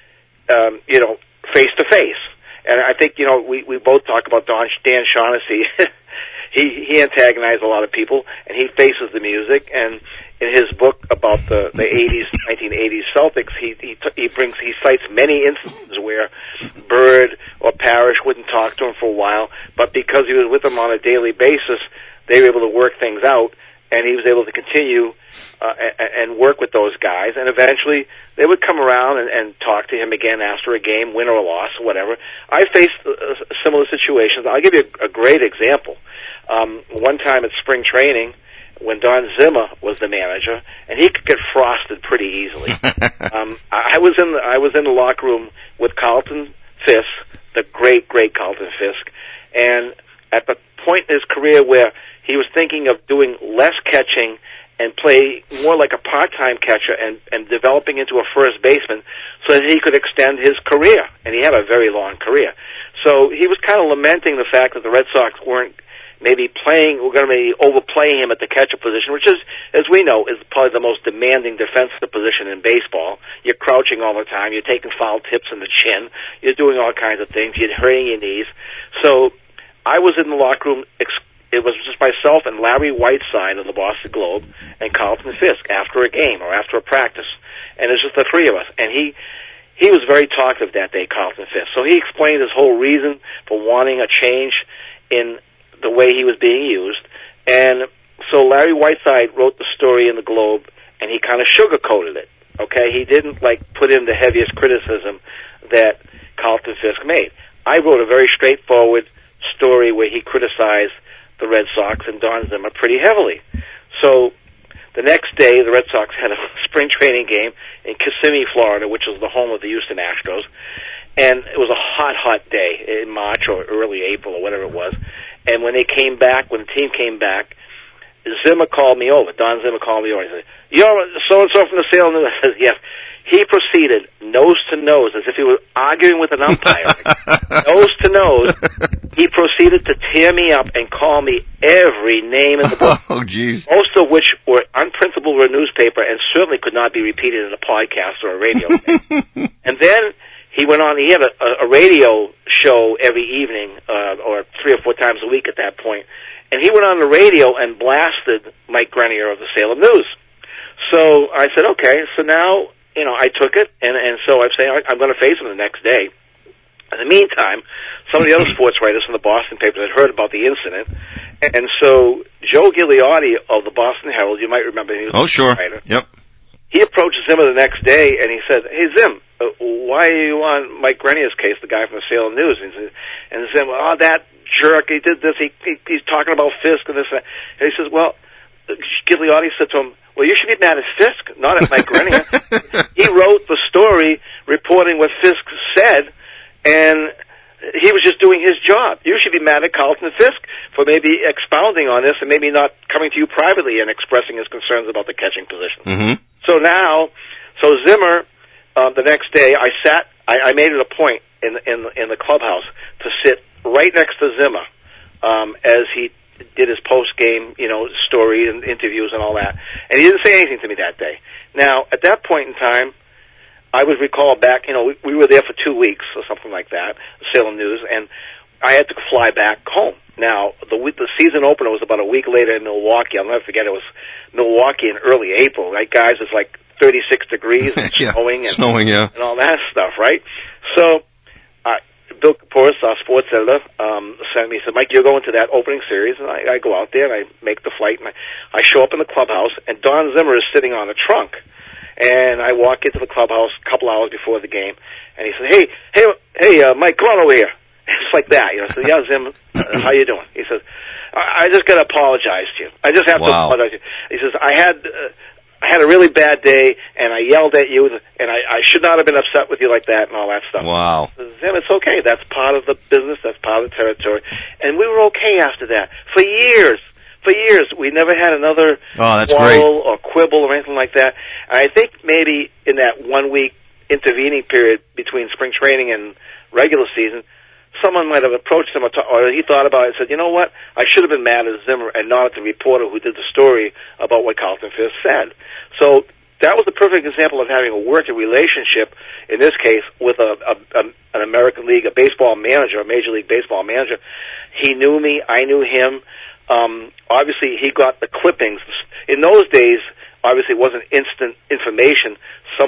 face to face. And I think, we both talk about Dan Shaughnessy. He antagonized a lot of people, and he faces the music. And in his book about the 1980s Celtics, he cites many instances where Bird or Parrish wouldn't talk to him for a while, but because he was with them on a daily basis, they were able to work things out, and he was able to continue and work with those guys, and eventually they would come around and talk to him again after a game, win or loss, or whatever. I faced similar situations. I'll give you a great example. One time at spring training, when Don Zimmer was the manager, and he could get frosted pretty easily. I was in the locker room with Carlton Fisk, the great Carlton Fisk, and at the point in his career where he was thinking of doing less catching and play more like a part-time catcher and developing into a first baseman so that he could extend his career, and he had a very long career. So he was kind of lamenting the fact that the Red Sox weren't maybe we're going to be overplaying him at the catcher position, which is, as we know, is probably the most demanding defensive position in baseball. You're crouching all the time. You're taking foul tips in the chin. You're doing all kinds of things. You're hurting your knees. So I was in the locker room. It was just myself and Larry Whiteside of the Boston Globe and Carlton Fisk after a game or after a practice. And it's just the three of us. And he was very talkative that day, Carlton Fisk. So he explained his whole reason for wanting a change in the way he was being used. And so Larry Whiteside wrote the story in the Globe, and he kind of sugarcoated it, okay? He didn't, put in the heaviest criticism that Carlton Fisk made. I wrote a very straightforward story where he criticized the Red Sox and Don Zimmer pretty heavily. So the next day, the Red Sox had a spring training game in Kissimmee, Florida, which was the home of the Houston Astros. And it was a hot, hot day in March or early April or whatever it was. And when the team came back, Zimmer called me over. Don Zimmer called me over. He said, "You're so-and-so from the Salem News." I said, "Yes." He proceeded, nose to nose, as if he was arguing with an umpire. Nose to nose. He proceeded to tear me up and call me every name in the book. Oh, jeez. Most of which were unprintable in a newspaper and certainly could not be repeated in a podcast or a radio thing. And then he went on, he had a radio show every evening, or 3 or 4 times a week at that point. And he went on the radio and blasted Mike Grenier of the Salem News. So I said, okay, so now, I took it, and so I'm saying I'm going to face him the next day. In the meantime, some of the other sports writers from the Boston papers had heard about the incident, and so Joe Gigliotti of the Boston Herald, you might remember him. Oh, sure. Writer. Yep. He approached Zimmer the next day, and he said, "Hey, Zim, why are you on Mike Grenier's case, the guy from the Salem News?" And Zim, "Oh, that jerk, he did this, he's talking about Fisk and this and that." And he says, well, Gigliotti said to him, "Well, you should be mad at Fisk, not at Mike Grenier." He wrote the story reporting what Fisk said, and he was just doing his job. You should be mad at Carlton Fisk for maybe expounding on this and maybe not coming to you privately and expressing his concerns about the catching position. Mm-hmm. So Zimmer, the next day, I made it a point in the clubhouse to sit right next to Zimmer, as he did his post-game, story and interviews and all that. And he didn't say anything to me that day. Now, at that point in time, I would recall back, we were there for 2 weeks or something like that, Salem News, and I had to fly back home. Now, the season opener was about a week later in Milwaukee. I'll never forget, it was Milwaukee in early April. Right, guys, it's like 36 degrees and snowing and all that stuff, right? So, Bill Kaporis, our sports editor, sent me, said, "Mike, you're going to that opening series." And I go out there and I make the flight and I show up in the clubhouse and Don Zimmer is sitting on a trunk. And I walk into the clubhouse a couple hours before the game and he said, hey, Mike, come on over here. It's like that, I said, "Yeah, Zim, how you doing?" He says, I just got to apologize to you. I just have to apologize to you. He says, I had a really bad day, and I yelled at you, and I should not have been upset with you like that and all that stuff. Wow. Zim, it's okay. That's part of the business. That's part of the territory. And we were okay after that. For years, we never had another quarrel or quibble or anything like that. And I think maybe in that 1 week intervening period between spring training and regular season, someone might have approached him or he thought about it and said, "You know what? I should have been mad at Zimmer and not at the reporter who did the story about what Carlton Fisk said." So that was the perfect example of having a working relationship, in this case, with an American League, a baseball manager, a Major League Baseball manager. He knew me. I knew him. Obviously, he got the clippings. In those days, obviously, it wasn't instant information.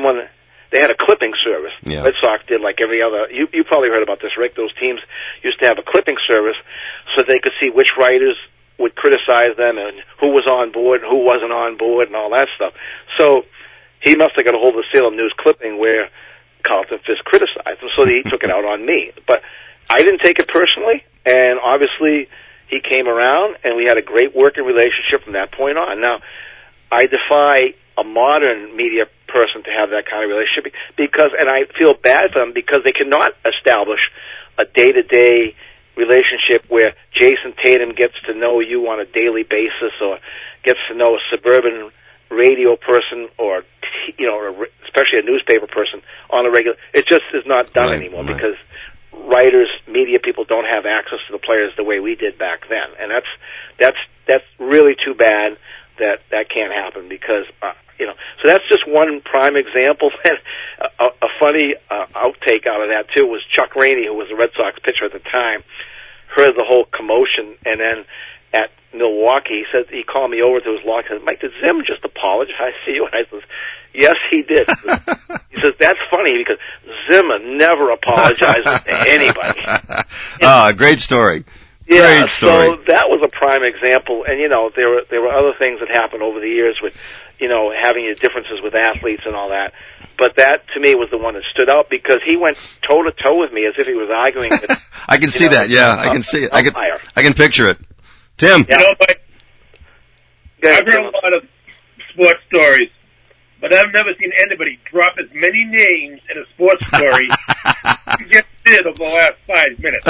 They had a clipping service. Yeah. Red Sox did like every other. You probably heard about this, Rick. Those teams used to have a clipping service so they could see which writers would criticize them and who was on board and who wasn't on board and all that stuff. So he must have got a hold of the Salem News clipping where Carlton Fisk criticized him, so he took it out on me. But I didn't take it personally, and obviously he came around, and we had a great working relationship from that point on. Now, I defy a modern media person to have that kind of relationship and I feel bad for them because they cannot establish a day-to-day relationship where Jason Tatum gets to know you on a daily basis or gets to know a suburban radio person or especially a newspaper person on a regular. It just is not done anymore because writers, media people don't have access to the players the way we did back then, and that's really too bad that can't happen because So that's just one prime example. A funny outtake out of that too was Chuck Rainey, who was the Red Sox pitcher at the time, heard the whole commotion, and then at Milwaukee, he called me over to his locker and said, "Mike, did Zim just apologize to you?" And I said, "Yes, he did." He says, "That's funny because Zim never apologizes to anybody." Great story. Yeah, Great story. So that was a prime example, and there were other things that happened over the years with, having your differences with athletes and all that. But that to me was the one that stood out because he went toe to toe with me as if he was arguing with. I can see that. Yeah, I can see it. I can picture it. Tim. I've heard a lot of sports stories, but I've never seen anybody drop as many names in a sports story as you just did over the last 5 minutes.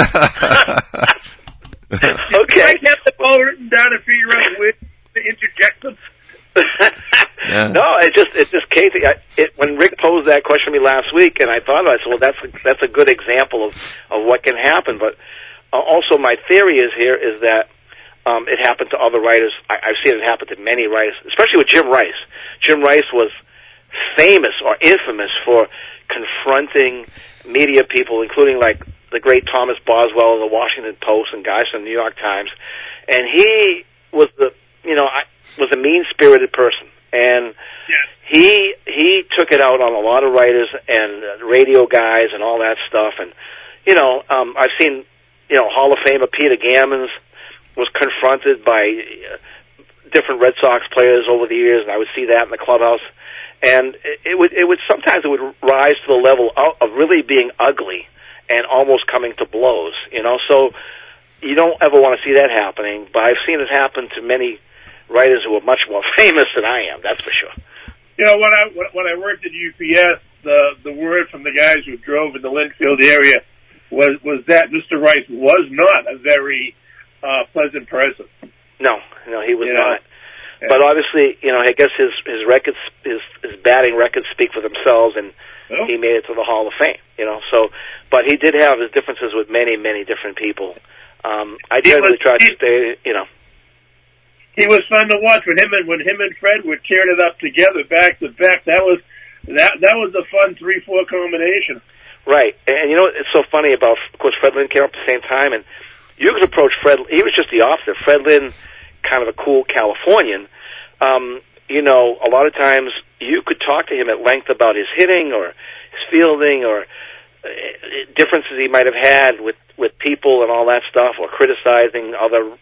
Okay. I have the ball written down and figure out where to interject them. Yeah. No, it just came to when Rick posed that question to me last week, and I thought, I said, well, that's a good example of what can happen. But also, my theory is that it happened to other writers. I've seen it happen to many writers, especially with Jim Rice. Jim Rice was famous or infamous for confronting media people, including like the great Thomas Boswell of the Washington Post and guys from the New York Times, and he was was a mean-spirited person, and he took it out on a lot of writers and radio guys and all that stuff. And I've seen Hall of Famer Peter Gammons was confronted by different Red Sox players over the years, and I would see that in the clubhouse. And it would sometimes rise to the level of really being ugly and almost coming to blows. So you don't ever want to see that happening. But I've seen it happen to many writers who are much more famous than I am. That's for sure. When I worked at UPS, the word from the guys who drove in the Linfield area was that Mr. Rice was not a very pleasant person. No, he was not. Yeah. But obviously, I guess his records, his batting records speak for themselves, and he made it to the Hall of Fame. But he did have his differences with many, many different people. I generally try to stay, He was fun to watch when him and Fred were tearing it up together back to back. That was a fun 3-4 combination. Right, and it's so funny about, of course, Fred Lynn came up at the same time, and you could approach Fred. He was just the opposite. Fred Lynn, kind of a cool Californian. A lot of times you could talk to him at length about his hitting or his fielding or differences he might have had with people and all that stuff, or criticizing other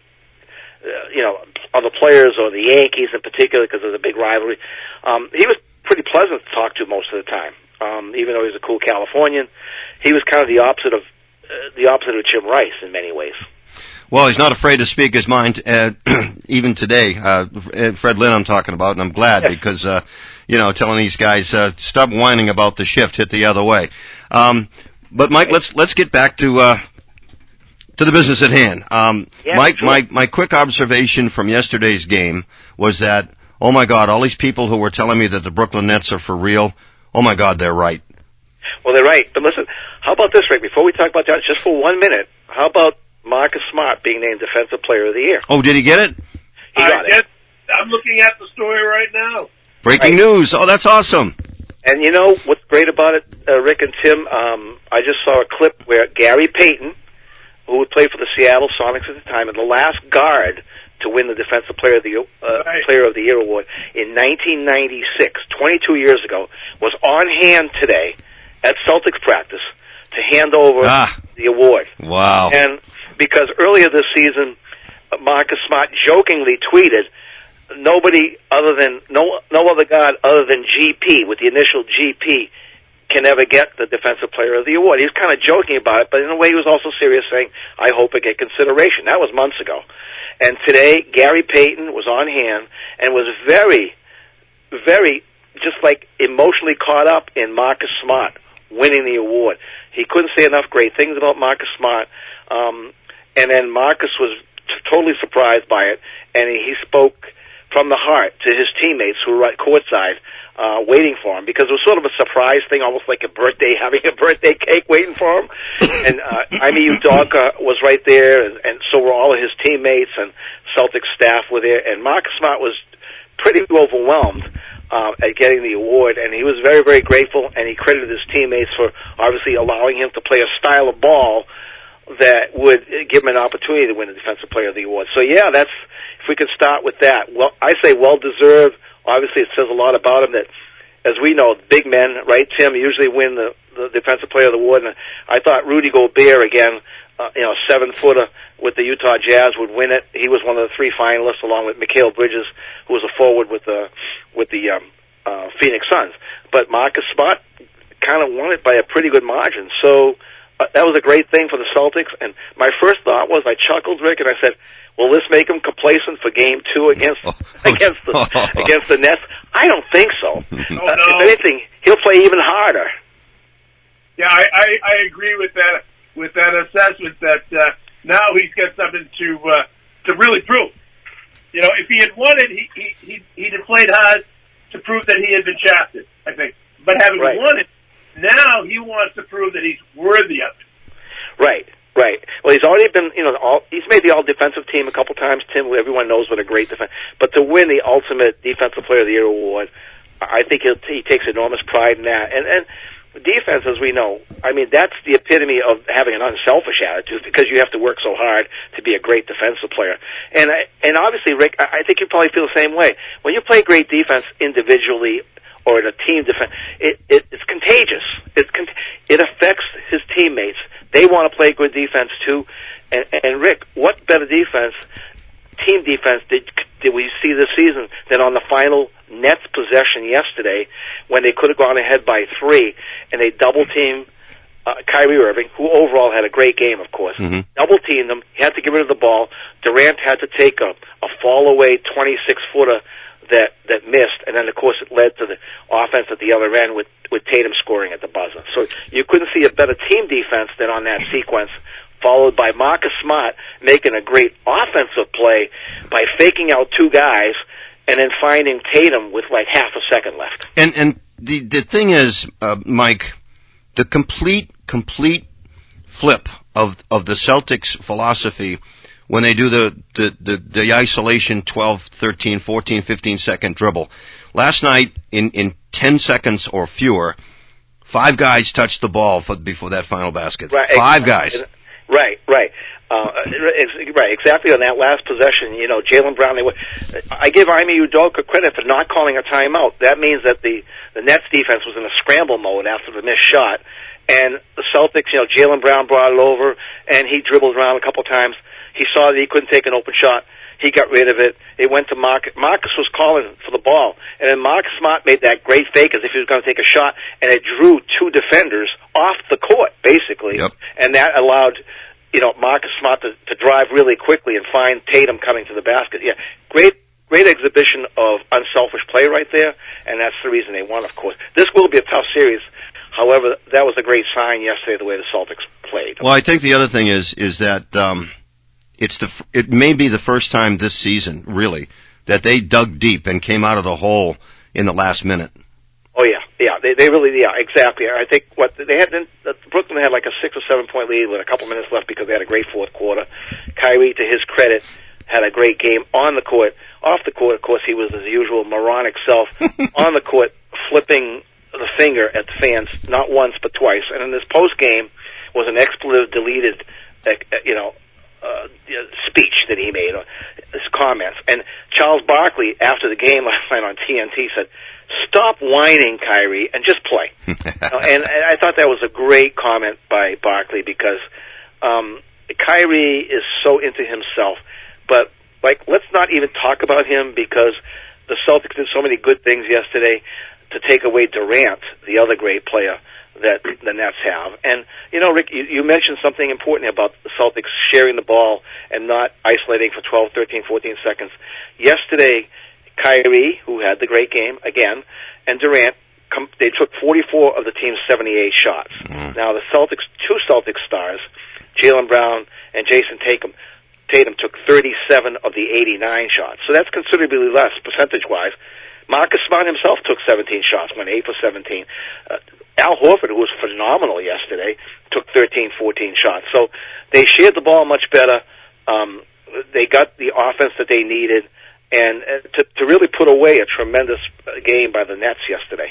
players or the Yankees in particular because there's a big rivalry. He was pretty pleasant to talk to most of the time. Even though he was a cool Californian, he was kind of the opposite of Jim Rice in many ways. Well, he's not afraid to speak his mind, even today. Fred Lynn I'm talking about, and I'm glad because, telling these guys, stop whining about the shift, hit the other way. But Mike, let's get back to the business at hand. Mike, sure. My quick observation from yesterday's game was that, oh my God, all these people who were telling me that the Brooklyn Nets are for real, oh my God, they're right. Well, they're right. But listen, how about this, Rick? Before we talk about that, just for 1 minute, how about Marcus Smart being named Defensive Player of the Year? Oh, did he get it? He got it. I'm looking at the story right now. Breaking news. Oh, that's awesome. And what's great about it, Rick and Tim, I just saw a clip where Gary Payton, who would play for the Seattle Sonics at the time, and the last guard to win the Defensive Player of the Year award in 1996, 22 years ago, was on hand today at Celtics practice to hand over the award. Wow. And because earlier this season, Marcus Smart jokingly tweeted, no other guard other than GP, with the initial GP, can ever get the Defensive Player of the Award. He was kind of joking about it, but in a way he was also serious, saying, I hope I get consideration. That was months ago. And today, Gary Payton was on hand and was very, very, just like emotionally caught up in Marcus Smart winning the award. He couldn't say enough great things about Marcus Smart. And then Marcus was totally surprised by it, and he spoke from the heart to his teammates who were at courtside, waiting for him, because it was sort of a surprise thing, almost like a birthday, having a birthday cake waiting for him. And Ime Udoka was right there, and so were all of his teammates, and Celtics staff were there, and Marcus Smart was pretty overwhelmed at getting the award, and he was very, very grateful, and he credited his teammates for obviously allowing him to play a style of ball that would give him an opportunity to win the Defensive Player of the Award. So yeah, if we could start with that. Well, I say well-deserved. Obviously, it says a lot about him that, as we know, big men, right, Tim, usually win the Defensive Player of the Award. And I thought Rudy Gobert, again, 7-footer with the Utah Jazz, would win it. He was one of the 3 finalists, along with Mikal Bridges, who was a forward with the Phoenix Suns. But Marcus Smart kind of won it by a pretty good margin. So that was a great thing for the Celtics. And my first thought was, I chuckled, Rick, and I said, will this make him complacent for Game 2 against the Nets? I don't think so. No. If anything, he'll play even harder. Yeah, I agree with that assessment that now he's got something to really prove. You know, if he had won it, he'd have played hard to prove that he had been shafted, I think. But having won it, now he wants to prove that he's worthy of it. Right. Well, he's already been, he's made the all-defensive team a couple times, Tim. Everyone knows what a great defense. But to win the ultimate Defensive Player of the Year award, I think he takes enormous pride in that. And defense, as we know, I mean, that's the epitome of having an unselfish attitude, because you have to work so hard to be a great defensive player. And obviously, Rick, I think you probably feel the same way. When you play great defense individually or in a team defense, it's contagious. It affects his teammates. They want to play good defense too. And Rick, what better defense, team defense, did we see this season than on the final Nets possession yesterday, when they could have gone ahead by 3, and they double-teamed Kyrie Irving, who overall had a great game, of course. Mm-hmm. Double-teamed him. He had to get rid of the ball. Durant had to take a fall-away 26-footer that missed, and then, of course, it led to the offense at the other end with Tatum scoring at the buzzer. So you couldn't see a better team defense than on that sequence, followed by Marcus Smart making a great offensive play by faking out 2 guys and then finding Tatum with like half a second left. And the thing is, Mike, the complete flip of the Celtics philosophy when they do the isolation 12, 13, 14, 15 second dribble. Last night, in 10 seconds or fewer, 5 guys touched the ball before that final basket. Right, 5 guys. Right. Right, exactly on that last possession, Jaylen Brown, I give Ime Udoka credit for not calling a timeout. That means that the Nets defense was in a scramble mode after the missed shot, and the Celtics, Jaylen Brown brought it over, and he dribbled around a couple times. He saw that he couldn't take an open shot. He got rid of it. It went to Marcus. Marcus was calling for the ball, and then Marcus Smart made that great fake as if he was going to take a shot, and it drew 2 defenders off the court, basically. Yep. And that allowed Marcus Smart to drive really quickly and find Tatum coming to the basket. Yeah, great exhibition of unselfish play right there, and that's the reason they won, of course. This will be a tough series. However, that was a great sign yesterday, the way the Celtics played. Well, I think the other thing is that it may be the first time this season, really, that they dug deep and came out of the hole in the last minute. Oh yeah, they really, exactly. I think Brooklyn had like a 6 or 7 point lead with a couple minutes left because they had a great fourth quarter. Kyrie, to his credit, had a great game on the court. Off the court, of course, he was his usual moronic self. On the court, flipping the finger at the fans, not once but twice. And in this post game was an expletive deleted, speech that he made, his comments. And Charles Barkley, after the game last night on TNT, said, "Stop whining, Kyrie, and just play." And I thought that was a great comment by Barkley, because Kyrie is so into himself. But let's not even talk about him, because the Celtics did so many good things yesterday to take away Durant, the other great player that the Nets have. And, Rick, you mentioned something important about the Celtics sharing the ball and not isolating for 12, 13, 14 seconds. Yesterday, Kyrie, who had the great game again, and Durant, they took 44 of the team's 78 shots. Now, the two Celtics stars, Jaylen Brown and Jason Tatum, Tatum took 37 of the 89 shots. So that's considerably less percentage-wise. Marcus Smart himself took 17 shots, went 8 for 17. Al Horford, who was phenomenal yesterday, took 13, 14 shots. So they shared the ball much better. They got the offense that they needed, and to really put away a tremendous game by the Nets yesterday.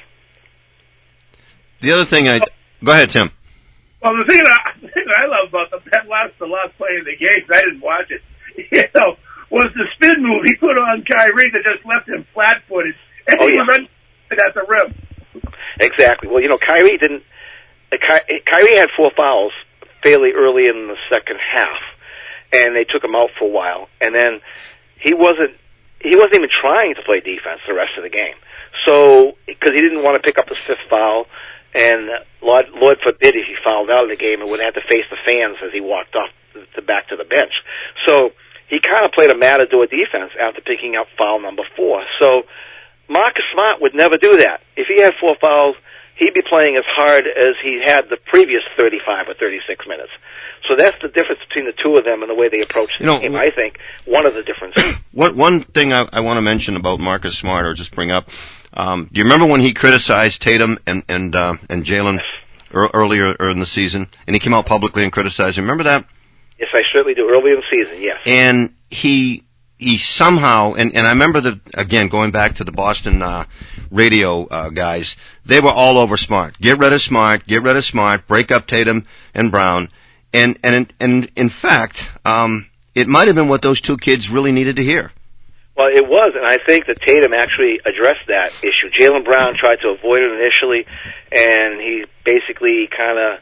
The other thing go ahead, Tim. Well, the thing that I love about the last play of the game, 'cause I didn't watch it, was the spin move he put on Kyrie that just left him flat-footed, and he was running at the rim. Exactly. Well, Kyrie didn't. Kyrie had 4 fouls fairly early in the second half, and they took him out for a while, and then he wasn't even trying to play defense the rest of the game. So, because he didn't want to pick up his 5th foul. And Lord forbid if he fouled out of the game and would have to face the fans as he walked off back to the bench. So he kind of played a matador defense after picking up foul number 4. So Marcus Smart would never do that. If he had 4 fouls, he'd be playing as hard as he had the previous 35 or 36 minutes. So that's the difference between the two of them and the way they approach the game. I think one of the differences. One thing I want to mention about Marcus Smart, or just bring up, do you remember when he criticized Tatum and Jalen earlier in the season, and he came out publicly and criticized him? Remember that? Yes, I certainly do. Early in the season, yes. And he somehow, and I remember again, going back to the Boston radio guys, they were all over Smart. Get rid of Smart, break up Tatum and Brown. And in fact, it might have been what those two kids really needed to hear. Well, it was, and I think that Tatum actually addressed that issue. Jaylen Brown tried to avoid it initially, and he basically kind of,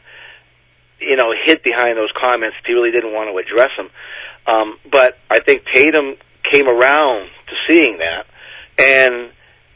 hid behind those comments. He really didn't want to address them. But I think Tatum came around to seeing that and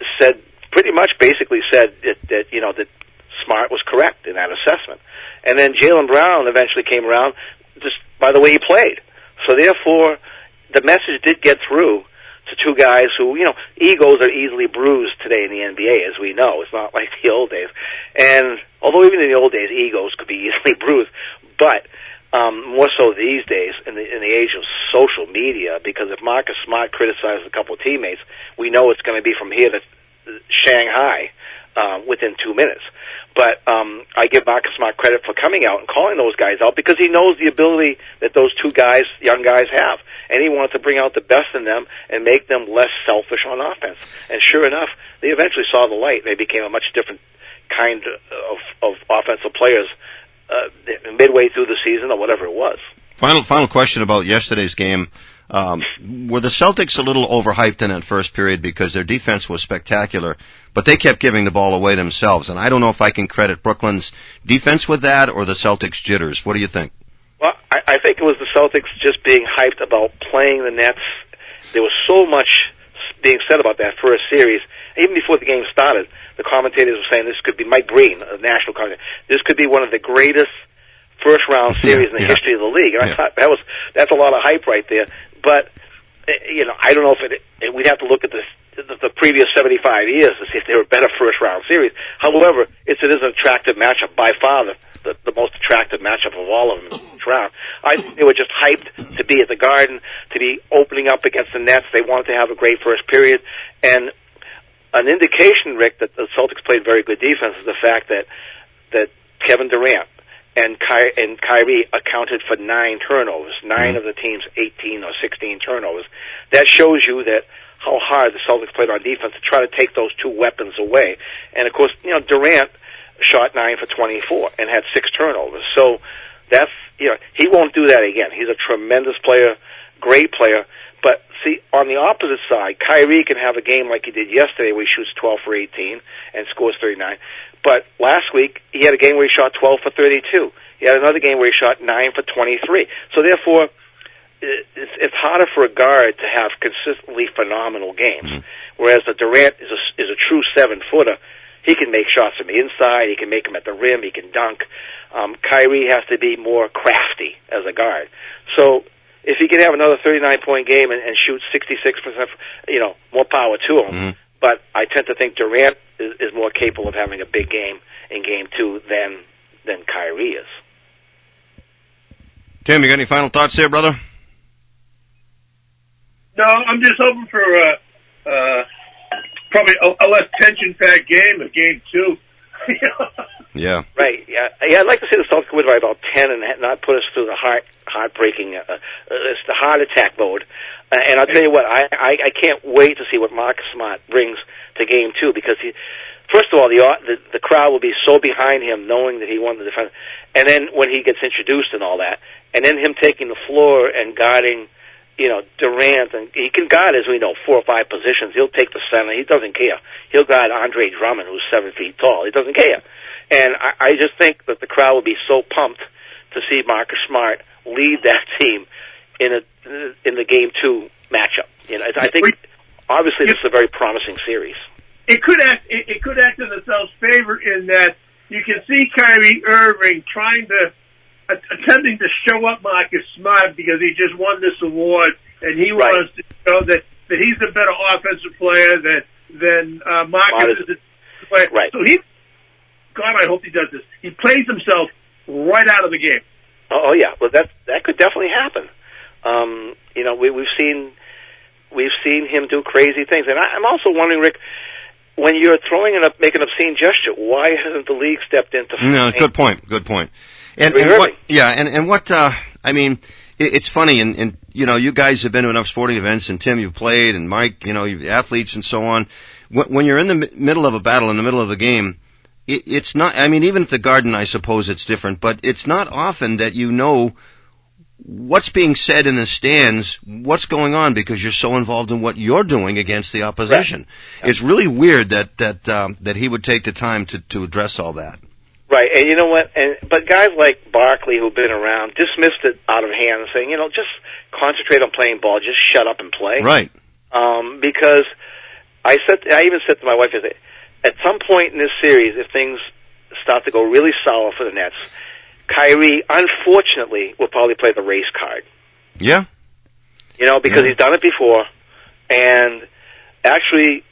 basically said that Smart was correct in that assessment. And then Jaylen Brown eventually came around just by the way he played. So therefore, the message did get through to two guys who, egos are easily bruised today in the NBA, as we know. It's not like the old days. And although even in the old days, egos could be easily bruised, but more so these days in the age of social media, because if Marcus Smart criticizes a couple of teammates, we know it's going to be from here to Shanghai within 2 minutes. But I give Marcus Smart credit for coming out and calling those guys out because he knows the ability that those two guys, young guys, have. And he wanted to bring out the best in them and make them less selfish on offense. And sure enough, they eventually saw the light. They became a much different kind of offensive players midway through the season or whatever it was. Final question about yesterday's game. Were the Celtics a little overhyped in that first period because their defense was spectacular, but they kept giving the ball away themselves? And I don't know if I can credit Brooklyn's defense with that or the Celtics' jitters. What do you think? Well, I think it was the Celtics just being hyped about playing the Nets. There was so much being said about that first series. Even before the game started, the commentators were saying this could be Mike Breen, a national commentator. This could be one of the greatest first-round series in the history of the league. And I thought that's a lot of hype right there. But, I don't know if we'd have to look at the previous 75 years to see if they were better first-round series. However, it is an attractive matchup, by far the most attractive matchup of all of them in the first round. I think they were just hyped to be at the Garden, to be opening up against the Nets. They wanted to have a great first period. And an indication, Rick, that the Celtics played very good defense is the fact that Kevin Durant and Kyrie accounted for 9 turnovers, 9 of the team's 18 or 16 turnovers. That shows you that how hard the Celtics played on defense to try to take those two weapons away. And of course, Durant shot 9 for 24 and had 6 turnovers. So that's, he won't do that again. He's a tremendous player, great player. But see, on the opposite side, Kyrie can have a game like he did yesterday where he shoots 12 for 18 and scores 39. But last week, he had a game where he shot 12 for 32. He had another game where he shot 9 for 23. So therefore, it's harder for a guard to have consistently phenomenal games. Whereas the Durant is a true 7-footer. He can make shots from the inside. He can make them at the rim. He can dunk. Kyrie has to be more crafty as a guard. So if he can have another 39-point game and shoot 66%, more power to him. But I tend to think Durant is more capable of having a big game in Game 2 than Kyrie is. Tim, you got any final thoughts there, brother? No, I'm just hoping for probably a less tension-packed game, a game 2. Yeah. Right. Yeah. I'd like to see the Celtics win by about 10 and not put us through the heartbreaking, it's the heart attack mode. And I'll tell you what, I can't wait to see what Marcus Smart brings to game 2, because first of all, the crowd will be so behind him, knowing that he won the defense, and then when he gets introduced and all that, and then him taking the floor and guarding, Durant, and he can guard, as we know, 4 or 5 positions. He'll take the center. He doesn't care. He'll guard Andre Drummond, who's 7 feet tall. He doesn't care. And I just think that the crowd will be so pumped to see Marcus Smart lead that team in the game 2 matchup. I think obviously this is a very promising series. It could act in the Celtics' favor in that you can see Kyrie Irving attempting to show up Marcus Smart because he just won this award, and he wants to show that he's a better offensive player than Marcus is a player. Right. So God, I hope he does this. He plays himself right out of the game. Oh yeah, well that could definitely happen. We've seen him do crazy things, and I'm also wondering, Rick, when you're making an obscene gesture, why hasn't the league stepped in to? No, good point. And what I mean, it's funny, and you guys have been to enough sporting events, and Tim, you've played, and Mike, athletes and so on. When you're in the middle of a battle, in the middle of the game, it's not, I mean, even at the Garden, I suppose it's different, but it's not often that what's being said in the stands, what's going on, because you're so involved in what you're doing against the opposition. Right. It's really weird that he would take the time to address all that. Right, and you know what? But guys like Barkley, who've been around, dismissed it out of hand and saying, just concentrate on playing ball, just shut up and play. Right. Because I even said to my wife, at some point in this series, if things start to go really sour for the Nets, Kyrie, unfortunately, will probably play the race card. Yeah. Because he's done it before, and actually,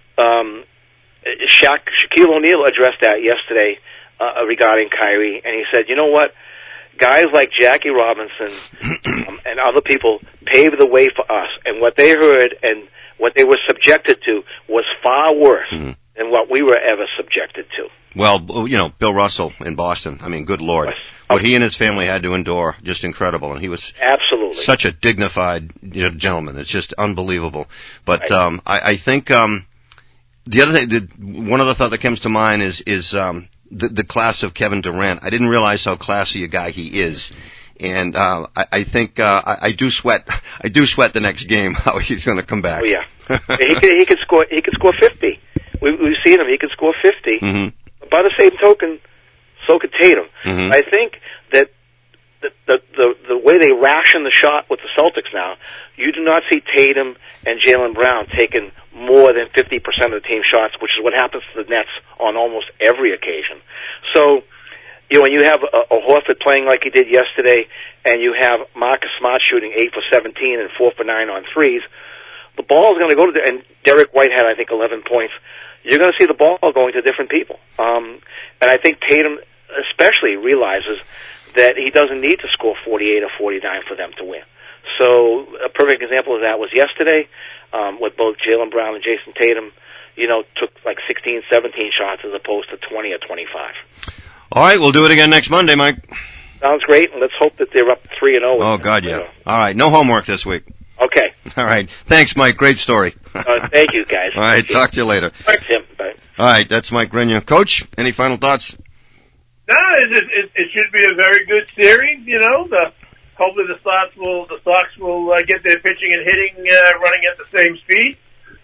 Shaquille O'Neal addressed that yesterday regarding Kyrie, and he said, you know what? Guys like Jackie Robinson and other people paved the way for us, and what they heard and what they were subjected to was far worse than what we were ever subjected to. Well, Bill Russell in Boston, I mean, good Lord. What he and his family had to endure, just incredible. And he was absolutely such a dignified gentleman. It's just unbelievable. But right. I think the other thing, one other thought that comes to mind is the class of Kevin Durant. I didn't realize how classy a guy he is. And I think I do sweat the next game how he's going to come back. Oh yeah, he could score 50. We've seen him. He could score 50. Mm-hmm. By the same token, so could Tatum. Mm-hmm. I think that the way they ration the shot with the Celtics now, you do not see Tatum and Jaylen Brown taking more than 50% of the team shots, which is what happens to the Nets on almost every occasion. So, when you have a Horford playing like he did yesterday, and you have Marcus Smart shooting 8 for 17 and 4 for 9 on threes, the ball is going to go to and Derek White had, I think, 11 points. You're going to see the ball going to different people. And I think Tatum especially realizes that he doesn't need to score 48 or 49 for them to win. So a perfect example of that was yesterday, with both Jaylen Brown and Jason Tatum, took like 16, 17 shots as opposed to 20 or 25. All right, we'll do it again next Monday, Mike. Sounds great, and let's hope that they're up 3-0. Oh, God, yeah. All right, no homework this week. Okay. All right. Thanks, Mike. Great story. Thank you, guys. All right, talk to you later. Thanks, Tim. Bye. All right, that's Mike Grenier. Coach, any final thoughts? No, it should be a very good series. Hopefully the Sox will get their pitching and hitting running at the same speed.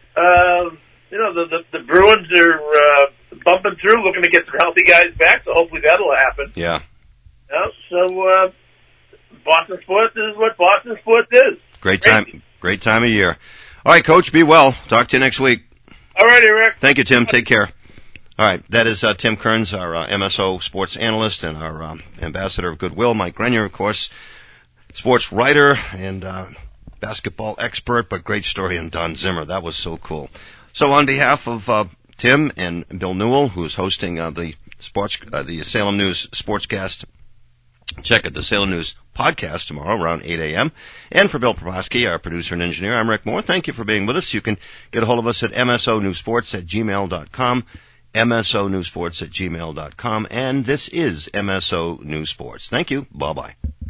The Bruins are bumping through, looking to get some healthy guys back, so hopefully that'll happen. Yeah. So Boston sports is what Boston sports is. Great time of year. All right, Coach, be well. Talk to you next week. All righty, Rick. Thank you, Tim. Take care. All right, that is Tim Kearns, our MSO sports analyst and our ambassador of goodwill. Mike Grenier, of course, sports writer and basketball expert, but great story on Don Zimmer. That was so cool. So on behalf of Tim and Bill Newell, who's hosting the Salem News Sportscast Check out the Salem News podcast tomorrow around 8 a.m. And for Bill Proposky, our producer and engineer, I'm Rick Moore. Thank you for being with us. You can get a hold of us at msonewsports@gmail.com, msonewsports@gmail.com, and this is MSO News Sports. Thank you. Bye-bye.